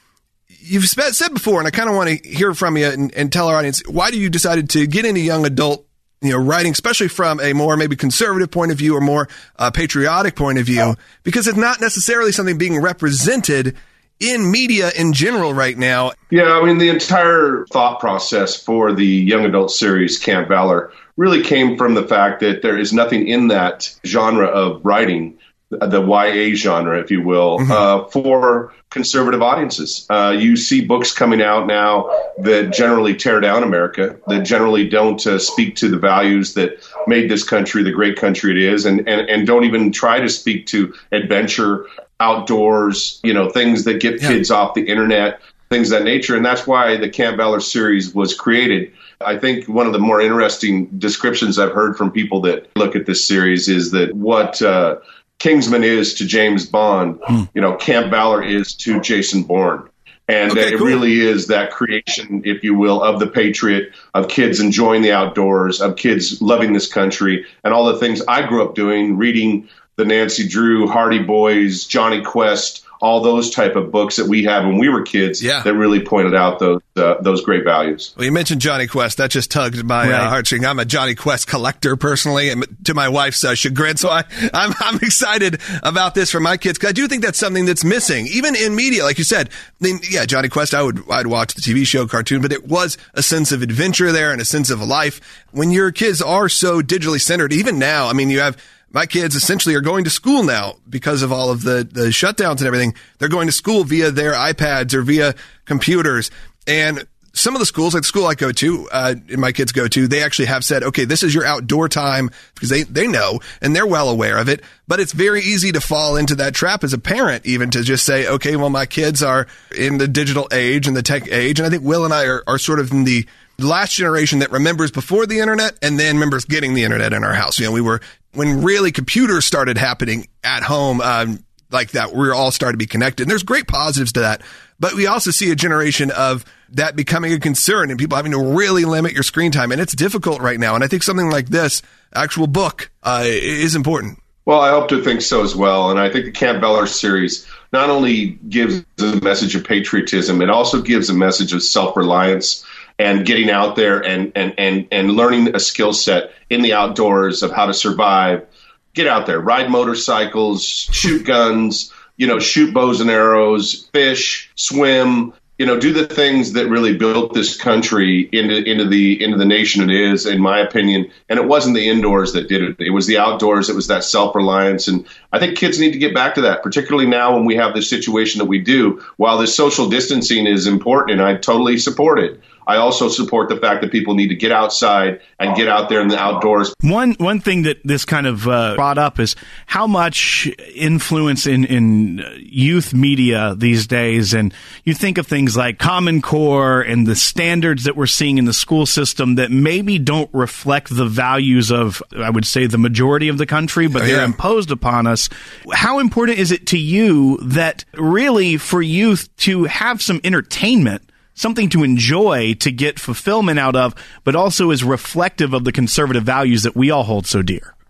you've said before, and I kind of want to hear from you and, and tell our audience, why do you decided to get into young adult, you know, writing, especially from a more maybe conservative point of view or more uh, patriotic point of view? Because it's not necessarily something being represented in media in general right now. Yeah, I mean, the entire thought process for the young adult series Camp Valor really came from the fact that there is nothing in that genre of writing, the Y A genre, if you will, mm-hmm. uh, for conservative audiences. Uh, you see books coming out now that generally tear down America, that generally don't uh, speak to the values that made this country the great country it is, and, and, and don't even try to speak to adventure, outdoors, you know, things that get yeah. kids off the internet, things of that nature. And that's why the Camp Valor series was created. I think one of the more interesting descriptions I've heard from people that look at this series is that what uh, Kingsman is to James Bond, hmm. you know, Camp Valor is to Jason Bourne. And okay, it cool. really is that creation, if you will, of the patriot, of kids enjoying the outdoors, of kids loving this country, and all the things I grew up doing, reading the Nancy Drew, Hardy Boys, Johnny Quest, all those type of books that we had when we were kids yeah. that really pointed out those uh, those great values. Well, you mentioned Johnny Quest. That just tugged my right. uh, heartstring. I'm a Johnny Quest collector personally, and to my wife's uh, chagrin. So I, I'm, I'm excited about this for my kids because I do think that's something that's missing, even in media. Like you said, I mean, yeah, Johnny Quest, I would I'd watch the T V show, cartoon, but it was a sense of adventure there and a sense of life. When your kids are so digitally centered, even now, I mean, you have my kids essentially are going to school now because of all of the, the shutdowns and everything. They're going to school via their iPads or via computers. And some of the schools, like the school I go to, uh, and my kids go to, they actually have said, okay, this is your outdoor time because they, they know and they're well aware of it. But it's very easy to fall into that trap as a parent, even to just say, okay, well, my kids are in the digital age and the tech age. And I think Will and I are, are sort of in the last generation that remembers before the internet and then remembers getting the internet in our house. You know, we were, when really computers started happening at home, um, like that, we all started to be connected. And there's great positives to that. But we also see a generation of that becoming a concern and people having to really limit your screen time. And it's difficult right now. And I think something like this actual book uh, is important. Well, I hope to think so as well. And I think the Camp Valor series not only gives a message of patriotism, it also gives a message of self-reliance and getting out there and, and, and, and learning a skill set in the outdoors of how to survive. Get out there, ride motorcycles, shoot guns, you know, shoot bows and arrows, fish, swim, you know, do the things that really built this country into into the into the nation it is, in my opinion. And it wasn't the indoors that did it. It was the outdoors. It was that self-reliance. And I think kids need to get back to that, particularly now when we have this situation that we do. While the social distancing is important, and I totally support it, I also support the fact that people need to get outside and get out there in the outdoors. One one thing that this kind of uh, brought up is how much influence in, in youth media these days. And you think of things like Common Core and the standards that we're seeing in the school system that maybe don't reflect the values of, I would say, the majority of the country, but oh, they're yeah. imposed upon us. How important is it to you that really for youth to have some entertainment, something to enjoy, to get fulfillment out of, but also is reflective of the conservative values that we all hold so dear?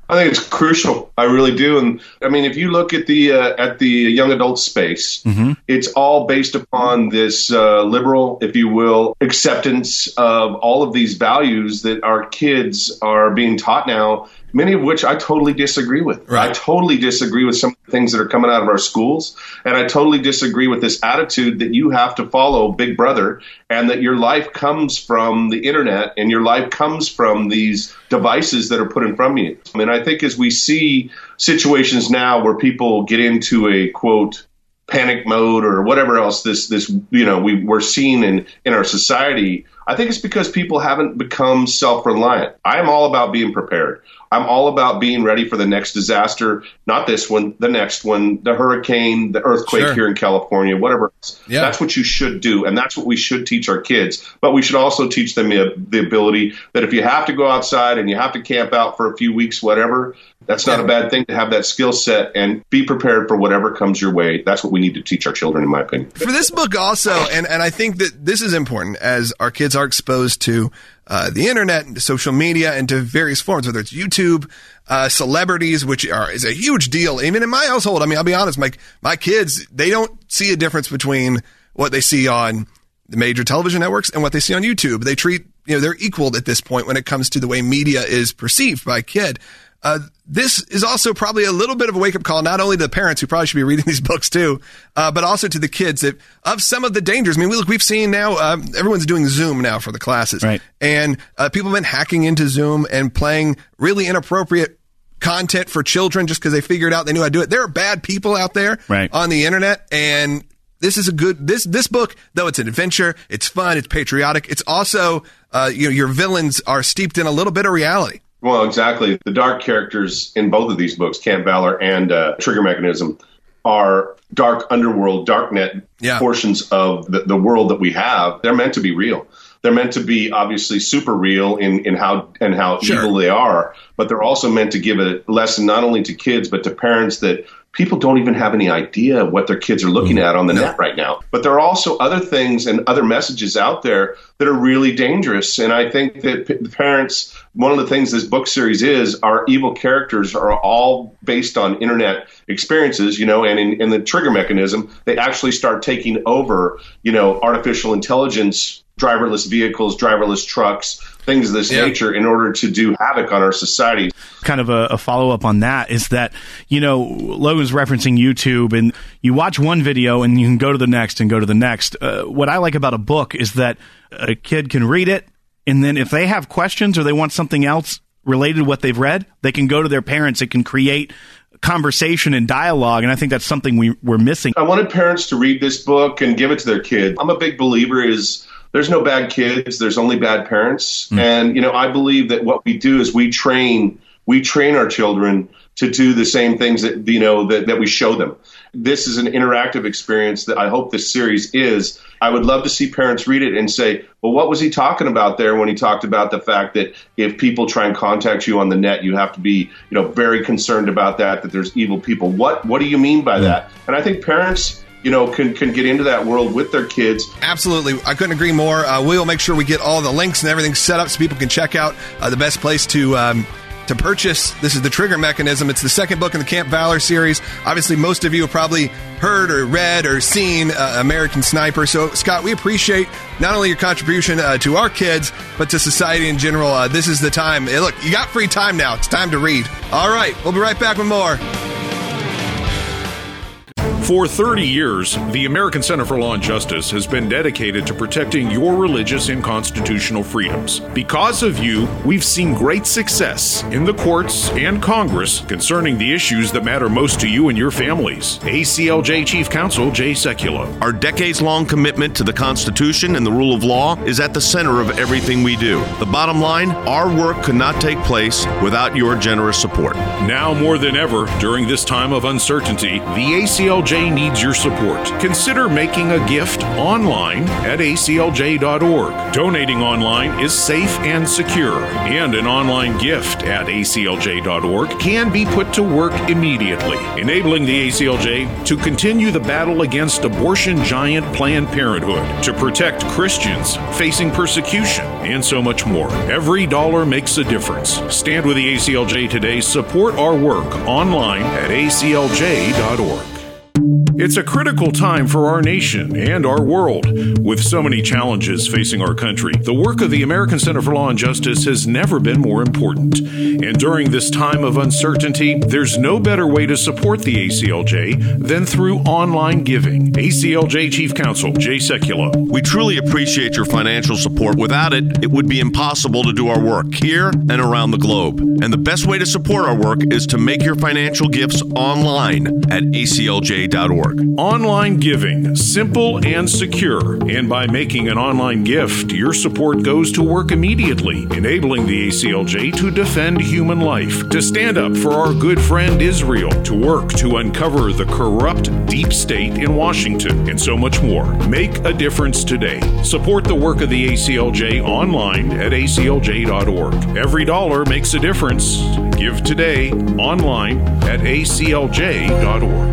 I think it's crucial. I really do. And I mean, if you look at the uh, at the young adult space, mm-hmm. it's all based upon this uh, liberal, if you will, acceptance of all of these values that our kids are being taught now, many of which I totally disagree with. Right. I totally disagree with some of the things that are coming out of our schools. And I totally disagree with this attitude that you have to follow Big Brother and that your life comes from the internet and your life comes from these devices that are put in front of you. I mean, I think as we see situations now where people get into a, quote, panic mode or whatever else this, this you know, we, we're seeing in, in our society, I think it's because people haven't become self-reliant. I am all about being prepared. I'm all about being ready for the next disaster, not this one, the next one, the hurricane, the earthquake sure. here in California, whatever else. Yeah. That's what you should do, and that's what we should teach our kids. But we should also teach them the ability that if you have to go outside and you have to camp out for a few weeks, whatever, that's not yeah. a bad thing to have that skill set and be prepared for whatever comes your way. That's what we need to teach our children, in my opinion. For this book also, and, and I think that this is important as our kids are exposed to Uh, the internet and to social media and to various forms, whether it's YouTube, uh, celebrities, which are is a huge deal. Even in my household, I mean, I'll be honest, my my kids, they don't see a difference between what they see on the major television networks and what they see on YouTube. They treat, you know, they're equal at this point when it comes to the way media is perceived by a kid. Uh, this is also probably a little bit of a wake-up call, not only to the parents who probably should be reading these books too, uh, but also to the kids that, of some of the dangers. I mean, we, look, we've seen now, um, everyone's doing Zoom now for the classes. Right. And uh, people have been hacking into Zoom and playing really inappropriate content for children just because they figured out they knew how to do it. There are bad people out there right. on the internet, and this is a good, this this book, though it's an adventure, it's fun, it's patriotic, it's also, uh, you know, your villains are steeped in a little bit of reality. Well, exactly. The dark characters in both of these books, Camp Valor and uh, Trigger Mechanism, are dark underworld, darknet yeah. portions of the, the world that we have. They're meant to be real. They're meant to be obviously super real in, in how and how sure. evil they are, but they're also meant to give a lesson not only to kids, but to parents that people don't even have any idea what their kids are looking at on the net right now. But there are also other things and other messages out there that are really dangerous. And I think that p- parents, one of the things this book series is, our evil characters are all based on internet experiences, you know, and in, in the Trigger Mechanism, they actually start taking over, you know, artificial intelligence, driverless vehicles, driverless trucks, things of this yeah. nature in order to do havoc on our society. Kind of a, a follow-up on that is that, you know, Logan's referencing YouTube, and you watch one video and you can go to the next and go to the next. Uh, what I like about a book is that a kid can read it, and then if they have questions or they want something else related to what they've read, they can go to their parents. It can create conversation and dialogue, and I think that's something we, we're missing. I wanted parents to read this book and give it to their kids. I'm a big believer is there's no bad kids, there's only bad parents. Mm. And, you know, I believe that what we do is we train we train our children to do the same things that, you know, that, that we show them. This is an interactive experience that I hope this series is. I would love to see parents read it and say, well, what was he talking about there when he talked about the fact that if people try and contact you on the net, you have to be, you know, very concerned about that, that there's evil people. What what do you mean by that? And I think parents, you know, can can get into that world with their kids. Absolutely. I couldn't agree more. Uh, we'll make sure we get all the links and everything set up so people can check out uh, the best place to um, to purchase. This is the Trigger Mechanism. It's the second book in the Camp Valor series. Obviously, most of you have probably heard or read or seen uh, American Sniper. So, Scott, we appreciate not only your contribution uh, to our kids, but to society in general. Uh, this is the time. Hey, look, you got free time now. It's time to read. All right. We'll be right back with more. For thirty years, the American Center for Law and Justice has been dedicated to protecting your religious and constitutional freedoms. Because of you, we've seen great success in the courts and Congress concerning the issues that matter most to you and your families. A C L J Chief Counsel Jay Sekulow. Our decades-long commitment to the Constitution and the rule of law is at the center of everything we do. The bottom line, our work could not take place without your generous support. Now more than ever, during this time of uncertainty, the A C L J J needs your support. Consider making a gift online at A C L J dot org. Donating online is safe and secure, and an online gift at A C L J dot org can be put to work immediately, enabling the A C L J to continue the battle against abortion giant Planned Parenthood, to protect Christians facing persecution, and so much more. Every dollar makes a difference. Stand with the A C L J today. Support our work online at A C L J dot org. It's a critical time for our nation and our world. With so many challenges facing our country, the work of the American Center for Law and Justice has never been more important. And during this time of uncertainty, there's no better way to support the A C L J than through online giving. A C L J Chief Counsel Jay Sekulow. We truly appreciate your financial support. Without it, it would be impossible to do our work here and around the globe. And the best way to support our work is to make your financial gifts online at A C L J dot org. Online giving, simple and secure. And by making an online gift, your support goes to work immediately, enabling the A C L J to defend human life, to stand up for our good friend Israel, to work to uncover the corrupt deep state in Washington, and so much more. Make a difference today. Support the work of the A C L J online at A C L J dot org. Every dollar makes a difference. Give today online at A C L J dot org.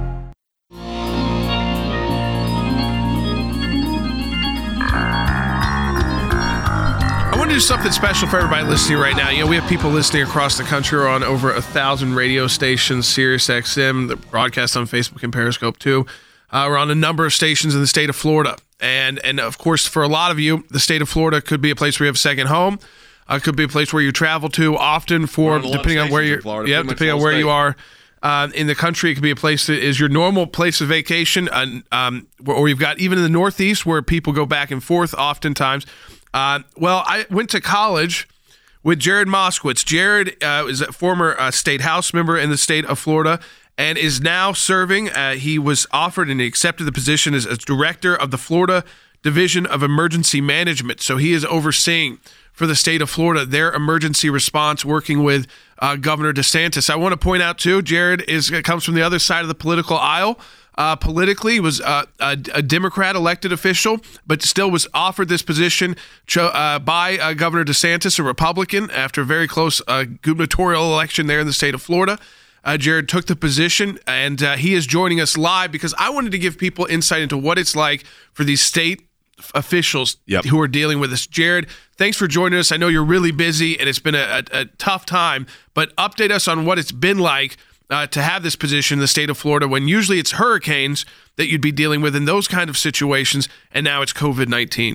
Do something special for everybody listening right now. You know, we have people listening across the country. We're on over a thousand radio stations, Sirius X M, the broadcast on Facebook and Periscope too. Uh, we're on a number of stations in the state of Florida. And, and of course, for a lot of you, the state of Florida could be a place where you have a second home. Uh, could be a place where you travel to often for, depending on where you're, yeah, depending on where you are uh, in the country. It could be a place that is your normal place of vacation, uh, um, or you've got even in the Northeast where people go back and forth oftentimes. Uh, well, I went to college with Jared Moskowitz. Jared uh, is a former uh, state house member in the state of Florida and is now serving. Uh, he was offered and he accepted the position as, as director of the Florida Division of Emergency Management. So he is overseeing for the state of Florida their emergency response, working with uh, Governor DeSantis. I want to point out, too, Jared is comes from the other side of the political aisle. Uh, politically, was uh, a, a Democrat elected official, but still was offered this position cho- uh, by uh, Governor DeSantis, a Republican, after a very close uh, gubernatorial election there in the state of Florida. Uh, Jared took the position, and uh, he is joining us live because I wanted to give people insight into what it's like for these state f- officials yep. who are dealing with this. Jared, thanks for joining us. I know you're really busy, and it's been a, a, a tough time, but update us on what it's been like Uh, to have this position in the state of Florida when usually it's hurricanes that you'd be dealing with in those kind of situations, and now it's covid nineteen.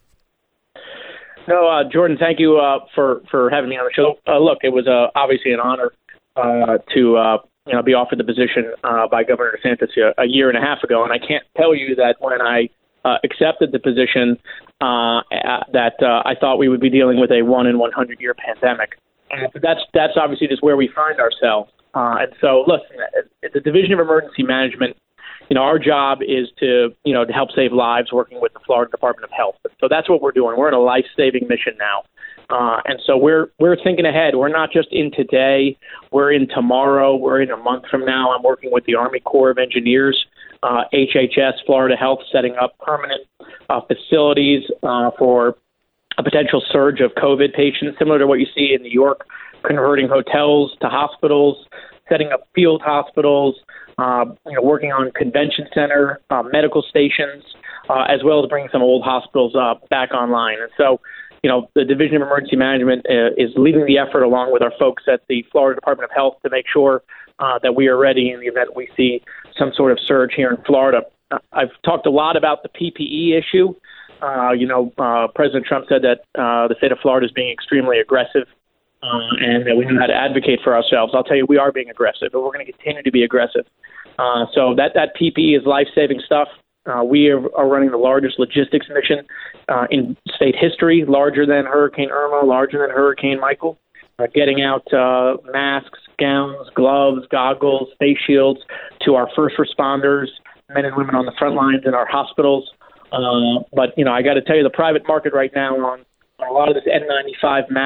No, uh, Jordan, thank you uh, for, for having me on the show. Uh, look, it was uh, obviously an honor uh, to uh, you know be offered the position uh, by Governor DeSantis a, a year and a half ago, and I can't tell you that when I uh, accepted the position uh, that uh, I thought we would be dealing with a one in one hundred year pandemic. Uh, but that's that's obviously just where we find ourselves. Uh, and so, listen, at the Division of Emergency Management, you know, our job is to, you know, to help save lives working with the Florida Department of Health. So that's what we're doing. We're in a life-saving mission now. Uh, and so we're we're thinking ahead. We're not just in today. We're in tomorrow. We're in a month from now. I'm working with the Army Corps of Engineers, uh, H H S, Florida Health, setting up permanent uh, facilities uh, for a potential surge of COVID patients, similar to what you see in New York, converting hotels to hospitals, setting up field hospitals, uh, you know, working on convention center, uh, medical stations, uh, as well as bringing some old hospitals uh, back online. And so, you know, the Division of Emergency Management uh, is leading the effort along with our folks at the Florida Department of Health to make sure uh, that we are ready in the event we see some sort of surge here in Florida. Uh, I've talked a lot about the P P E issue. Uh, you know, uh, President Trump said that uh, the state of Florida is being extremely aggressive. Uh, and that we know how to advocate for ourselves. I'll tell you, we are being aggressive, but we're going to continue to be aggressive. Uh, so that, that P P E is life-saving stuff. Uh, we are, are running the largest logistics mission uh, in state history, larger than Hurricane Irma, larger than Hurricane Michael, uh, getting out uh, masks, gowns, gloves, goggles, face shields to our first responders, men and women on the front lines in our hospitals. Uh, but, you know, I got to tell you, the private market right now on a lot of this N ninety-five mask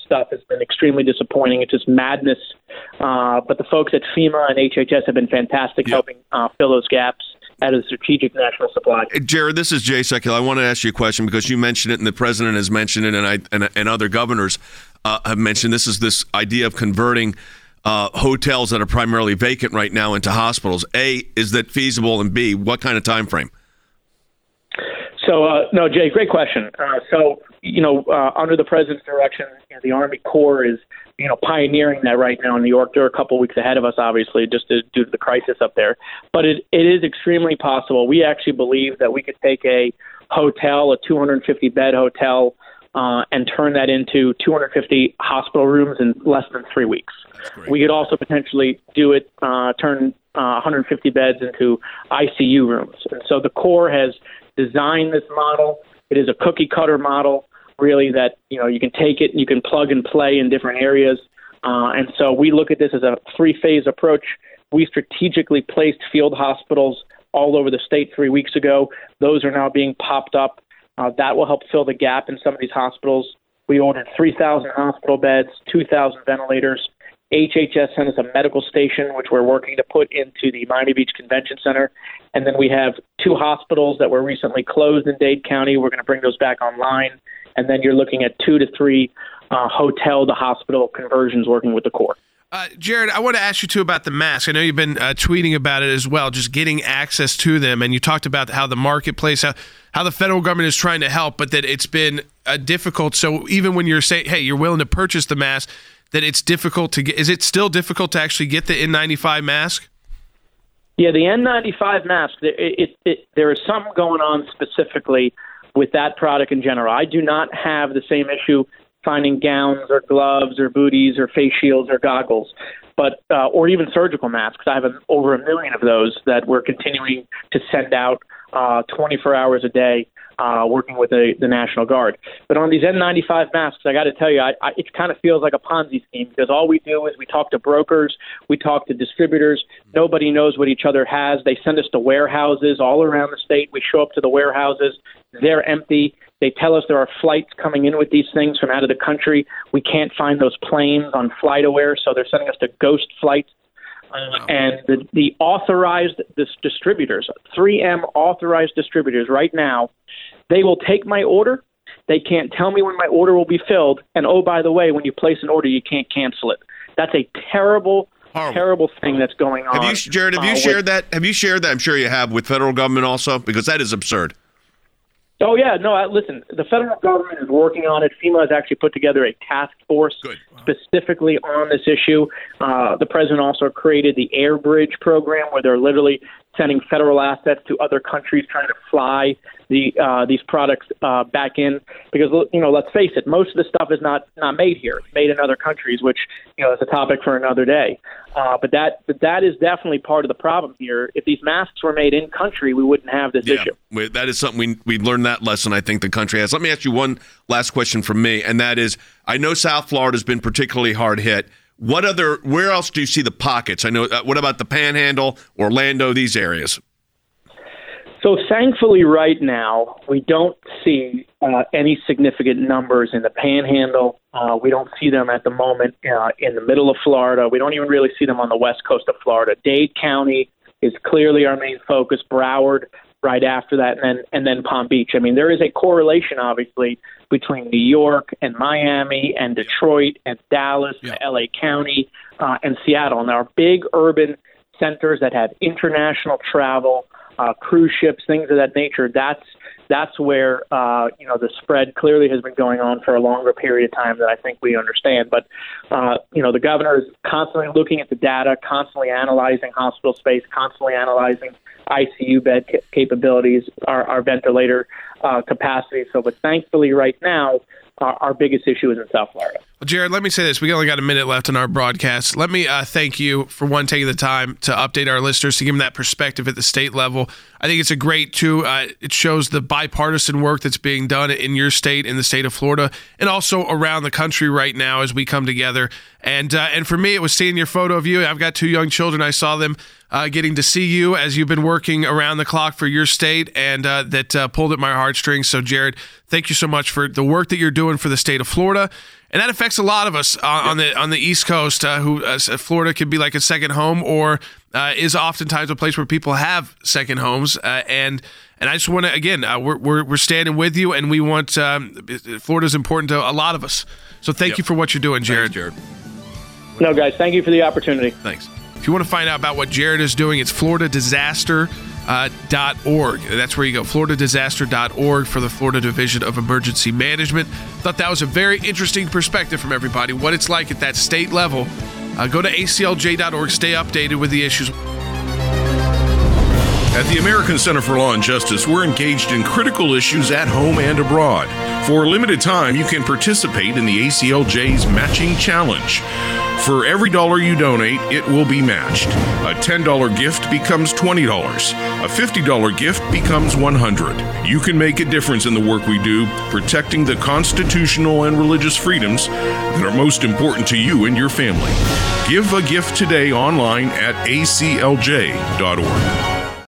stuff has been extremely disappointing. It's just madness. Uh, but the folks at FEMA and H H S have been fantastic, yep. helping uh, fill those gaps at a strategic national supply. Jared, this is Jay Sekulow. I want to ask you a question because you mentioned it, and the president has mentioned it, and I and, and other governors uh, have mentioned this is this idea of converting uh, hotels that are primarily vacant right now into hospitals. A, is that feasible? And B, what kind of time frame? So, uh, no, Jay, great question. Uh, so, you know, uh, under the president's direction, you know, the Army Corps is, you know, pioneering that right now in New York. They're a couple weeks ahead of us, obviously, just to, due to the crisis up there. But it, it is extremely possible. We actually believe that we could take a hotel, a two hundred fifty bed hotel, uh, and turn that into two hundred fifty hospital rooms in less than three weeks. We could also potentially do it, uh, turn uh, one hundred fifty beds into I C U rooms. And so the Corps has designed this model. It is a cookie cutter model, really, that, you know, you can take it and you can plug and play in different areas. Uh, and so we look at this as a three-phase approach. We strategically placed field hospitals all over the state three weeks ago. Those are now being popped up. Uh, that will help fill the gap in some of these hospitals. We ordered three thousand hospital beds, two thousand ventilators. H H S sent us a medical station, which we're working to put into the Miami Beach Convention Center. And then we have two hospitals that were recently closed in Dade County. We're going to bring those back online. And then you're looking at two to three uh, hotel to hospital conversions working with the Corps. Uh, Jared, I want to ask you, too, about the mask. I know you've been uh, tweeting about it as well, just getting access to them. And you talked about how the marketplace, how, how the federal government is trying to help, but that it's been uh, difficult. So even when you're saying, hey, you're willing to purchase the mask, that it's difficult to get. Is it still difficult to actually get the N ninety-five mask? Yeah, the N ninety-five mask, it, it, it, there is something going on specifically with that product in general. I do not have the same issue finding gowns or gloves or booties or face shields or goggles, but uh, or even surgical masks. I have a, over a million of those that we're continuing to send out uh, twenty-four hours a day, uh, working with the, the National Guard. But on these N ninety-five masks, I got to tell you, I, I, it kind of feels like a Ponzi scheme because all we do is we talk to brokers, we talk to distributors. Nobody knows what each other has. They send us to warehouses all around the state. We show up to the warehouses. They're empty. They tell us there are flights coming in with these things from out of the country. We can't find those planes on FlightAware, so they're sending us to ghost flights. Uh, and the, the authorized dis- distributors, three M authorized distributors right now, they will take my order. They can't tell me when my order will be filled. And, oh, by the way, when you place an order, you can't cancel it. That's a terrible, Horrible. terrible thing that's going on. Have you, Jared, have you uh, shared with, that? Have you shared that? I'm sure you have with federal government also, because that is absurd. Oh, yeah. No, I, listen, the federal government is working on it. FEMA has actually put together a task force wow. specifically on this issue. Uh, the president also created the Air Bridge program where they're literally sending federal assets to other countries trying to fly the uh, these products uh, back in. Because, you know, let's face it, most of the stuff is not, not made here. It's made in other countries, which, you know, is a topic for another day. Uh, but that but that is definitely part of the problem here. If these masks were made in country, we wouldn't have this yeah, issue. That is something we we learned that lesson. I think the country has. Let me ask you one last question from me, and that is: I know South Florida has been particularly hard hit. What other? Where else do you see the pockets? I know. Uh, what about the Panhandle, Orlando, these areas? So thankfully, right now, we don't see uh, any significant numbers in the Panhandle. Uh, we don't see them at the moment uh, in the middle of Florida. We don't even really see them on the west coast of Florida. Dade County is clearly our main focus. Broward right after that, and then and then Palm Beach. I mean, there is a correlation, obviously, between New York and Miami and Detroit and Dallas yeah. and L A County uh, and Seattle. And our big urban centers that have international travel, uh, cruise ships, things of that nature, that's that's where, uh, you know, the spread clearly has been going on for a longer period of time than I think we understand. But, uh, you know, the governor is constantly looking at the data, constantly analyzing hospital space, constantly analyzing I C U bed ca- capabilities, our, our ventilator uh, capacity. So, but thankfully right now, uh, our biggest issue is in South Florida. Well, Jared, let me say this. We only got a minute left in our broadcast. Let me uh, thank you for, one, taking the time to update our listeners, to give them that perspective at the state level. I think it's a great, too. Uh, it shows the bipartisan work that's being done in your state, in the state of Florida, and also around the country right now as we come together. And uh, and for me, it was seeing your photo of you. I've got two young children. I saw them uh, getting to see you as you've been working around the clock for your state, and uh, that uh, pulled at my heartstrings. So, Jared, thank you so much for the work that you're doing for the state of Florida. and that affects a lot of us uh, on the on the East Coast. Uh, who uh, Florida could be like a second home, or uh, is oftentimes a place where people have second homes. Uh, and and I just want to again, uh, we're, we're we're standing with you, and we want um, Florida's important to a lot of us. So thank yep. you for what you're doing, Jared. Thanks, Jared. No, guys, thank you for the opportunity. Thanks. If you want to find out about what Jared is doing, it's florida disaster dot org. That's where you go, florida disaster dot org for the Florida Division of Emergency Management. Thought that was a very interesting perspective from everybody, what it's like at that state level. Uh, go to A C L J dot org, stay updated with the issues. At the American Center for Law and Justice, we're engaged in critical issues at home and abroad. For a limited time, you can participate in the A C L J's Matching Challenge. For every dollar you donate, it will be matched. A ten dollars gift becomes twenty dollars. A fifty dollars gift becomes one hundred dollars. You can make a difference in the work we do, protecting the constitutional and religious freedoms that are most important to you and your family. Give a gift today online at A C L J dot org.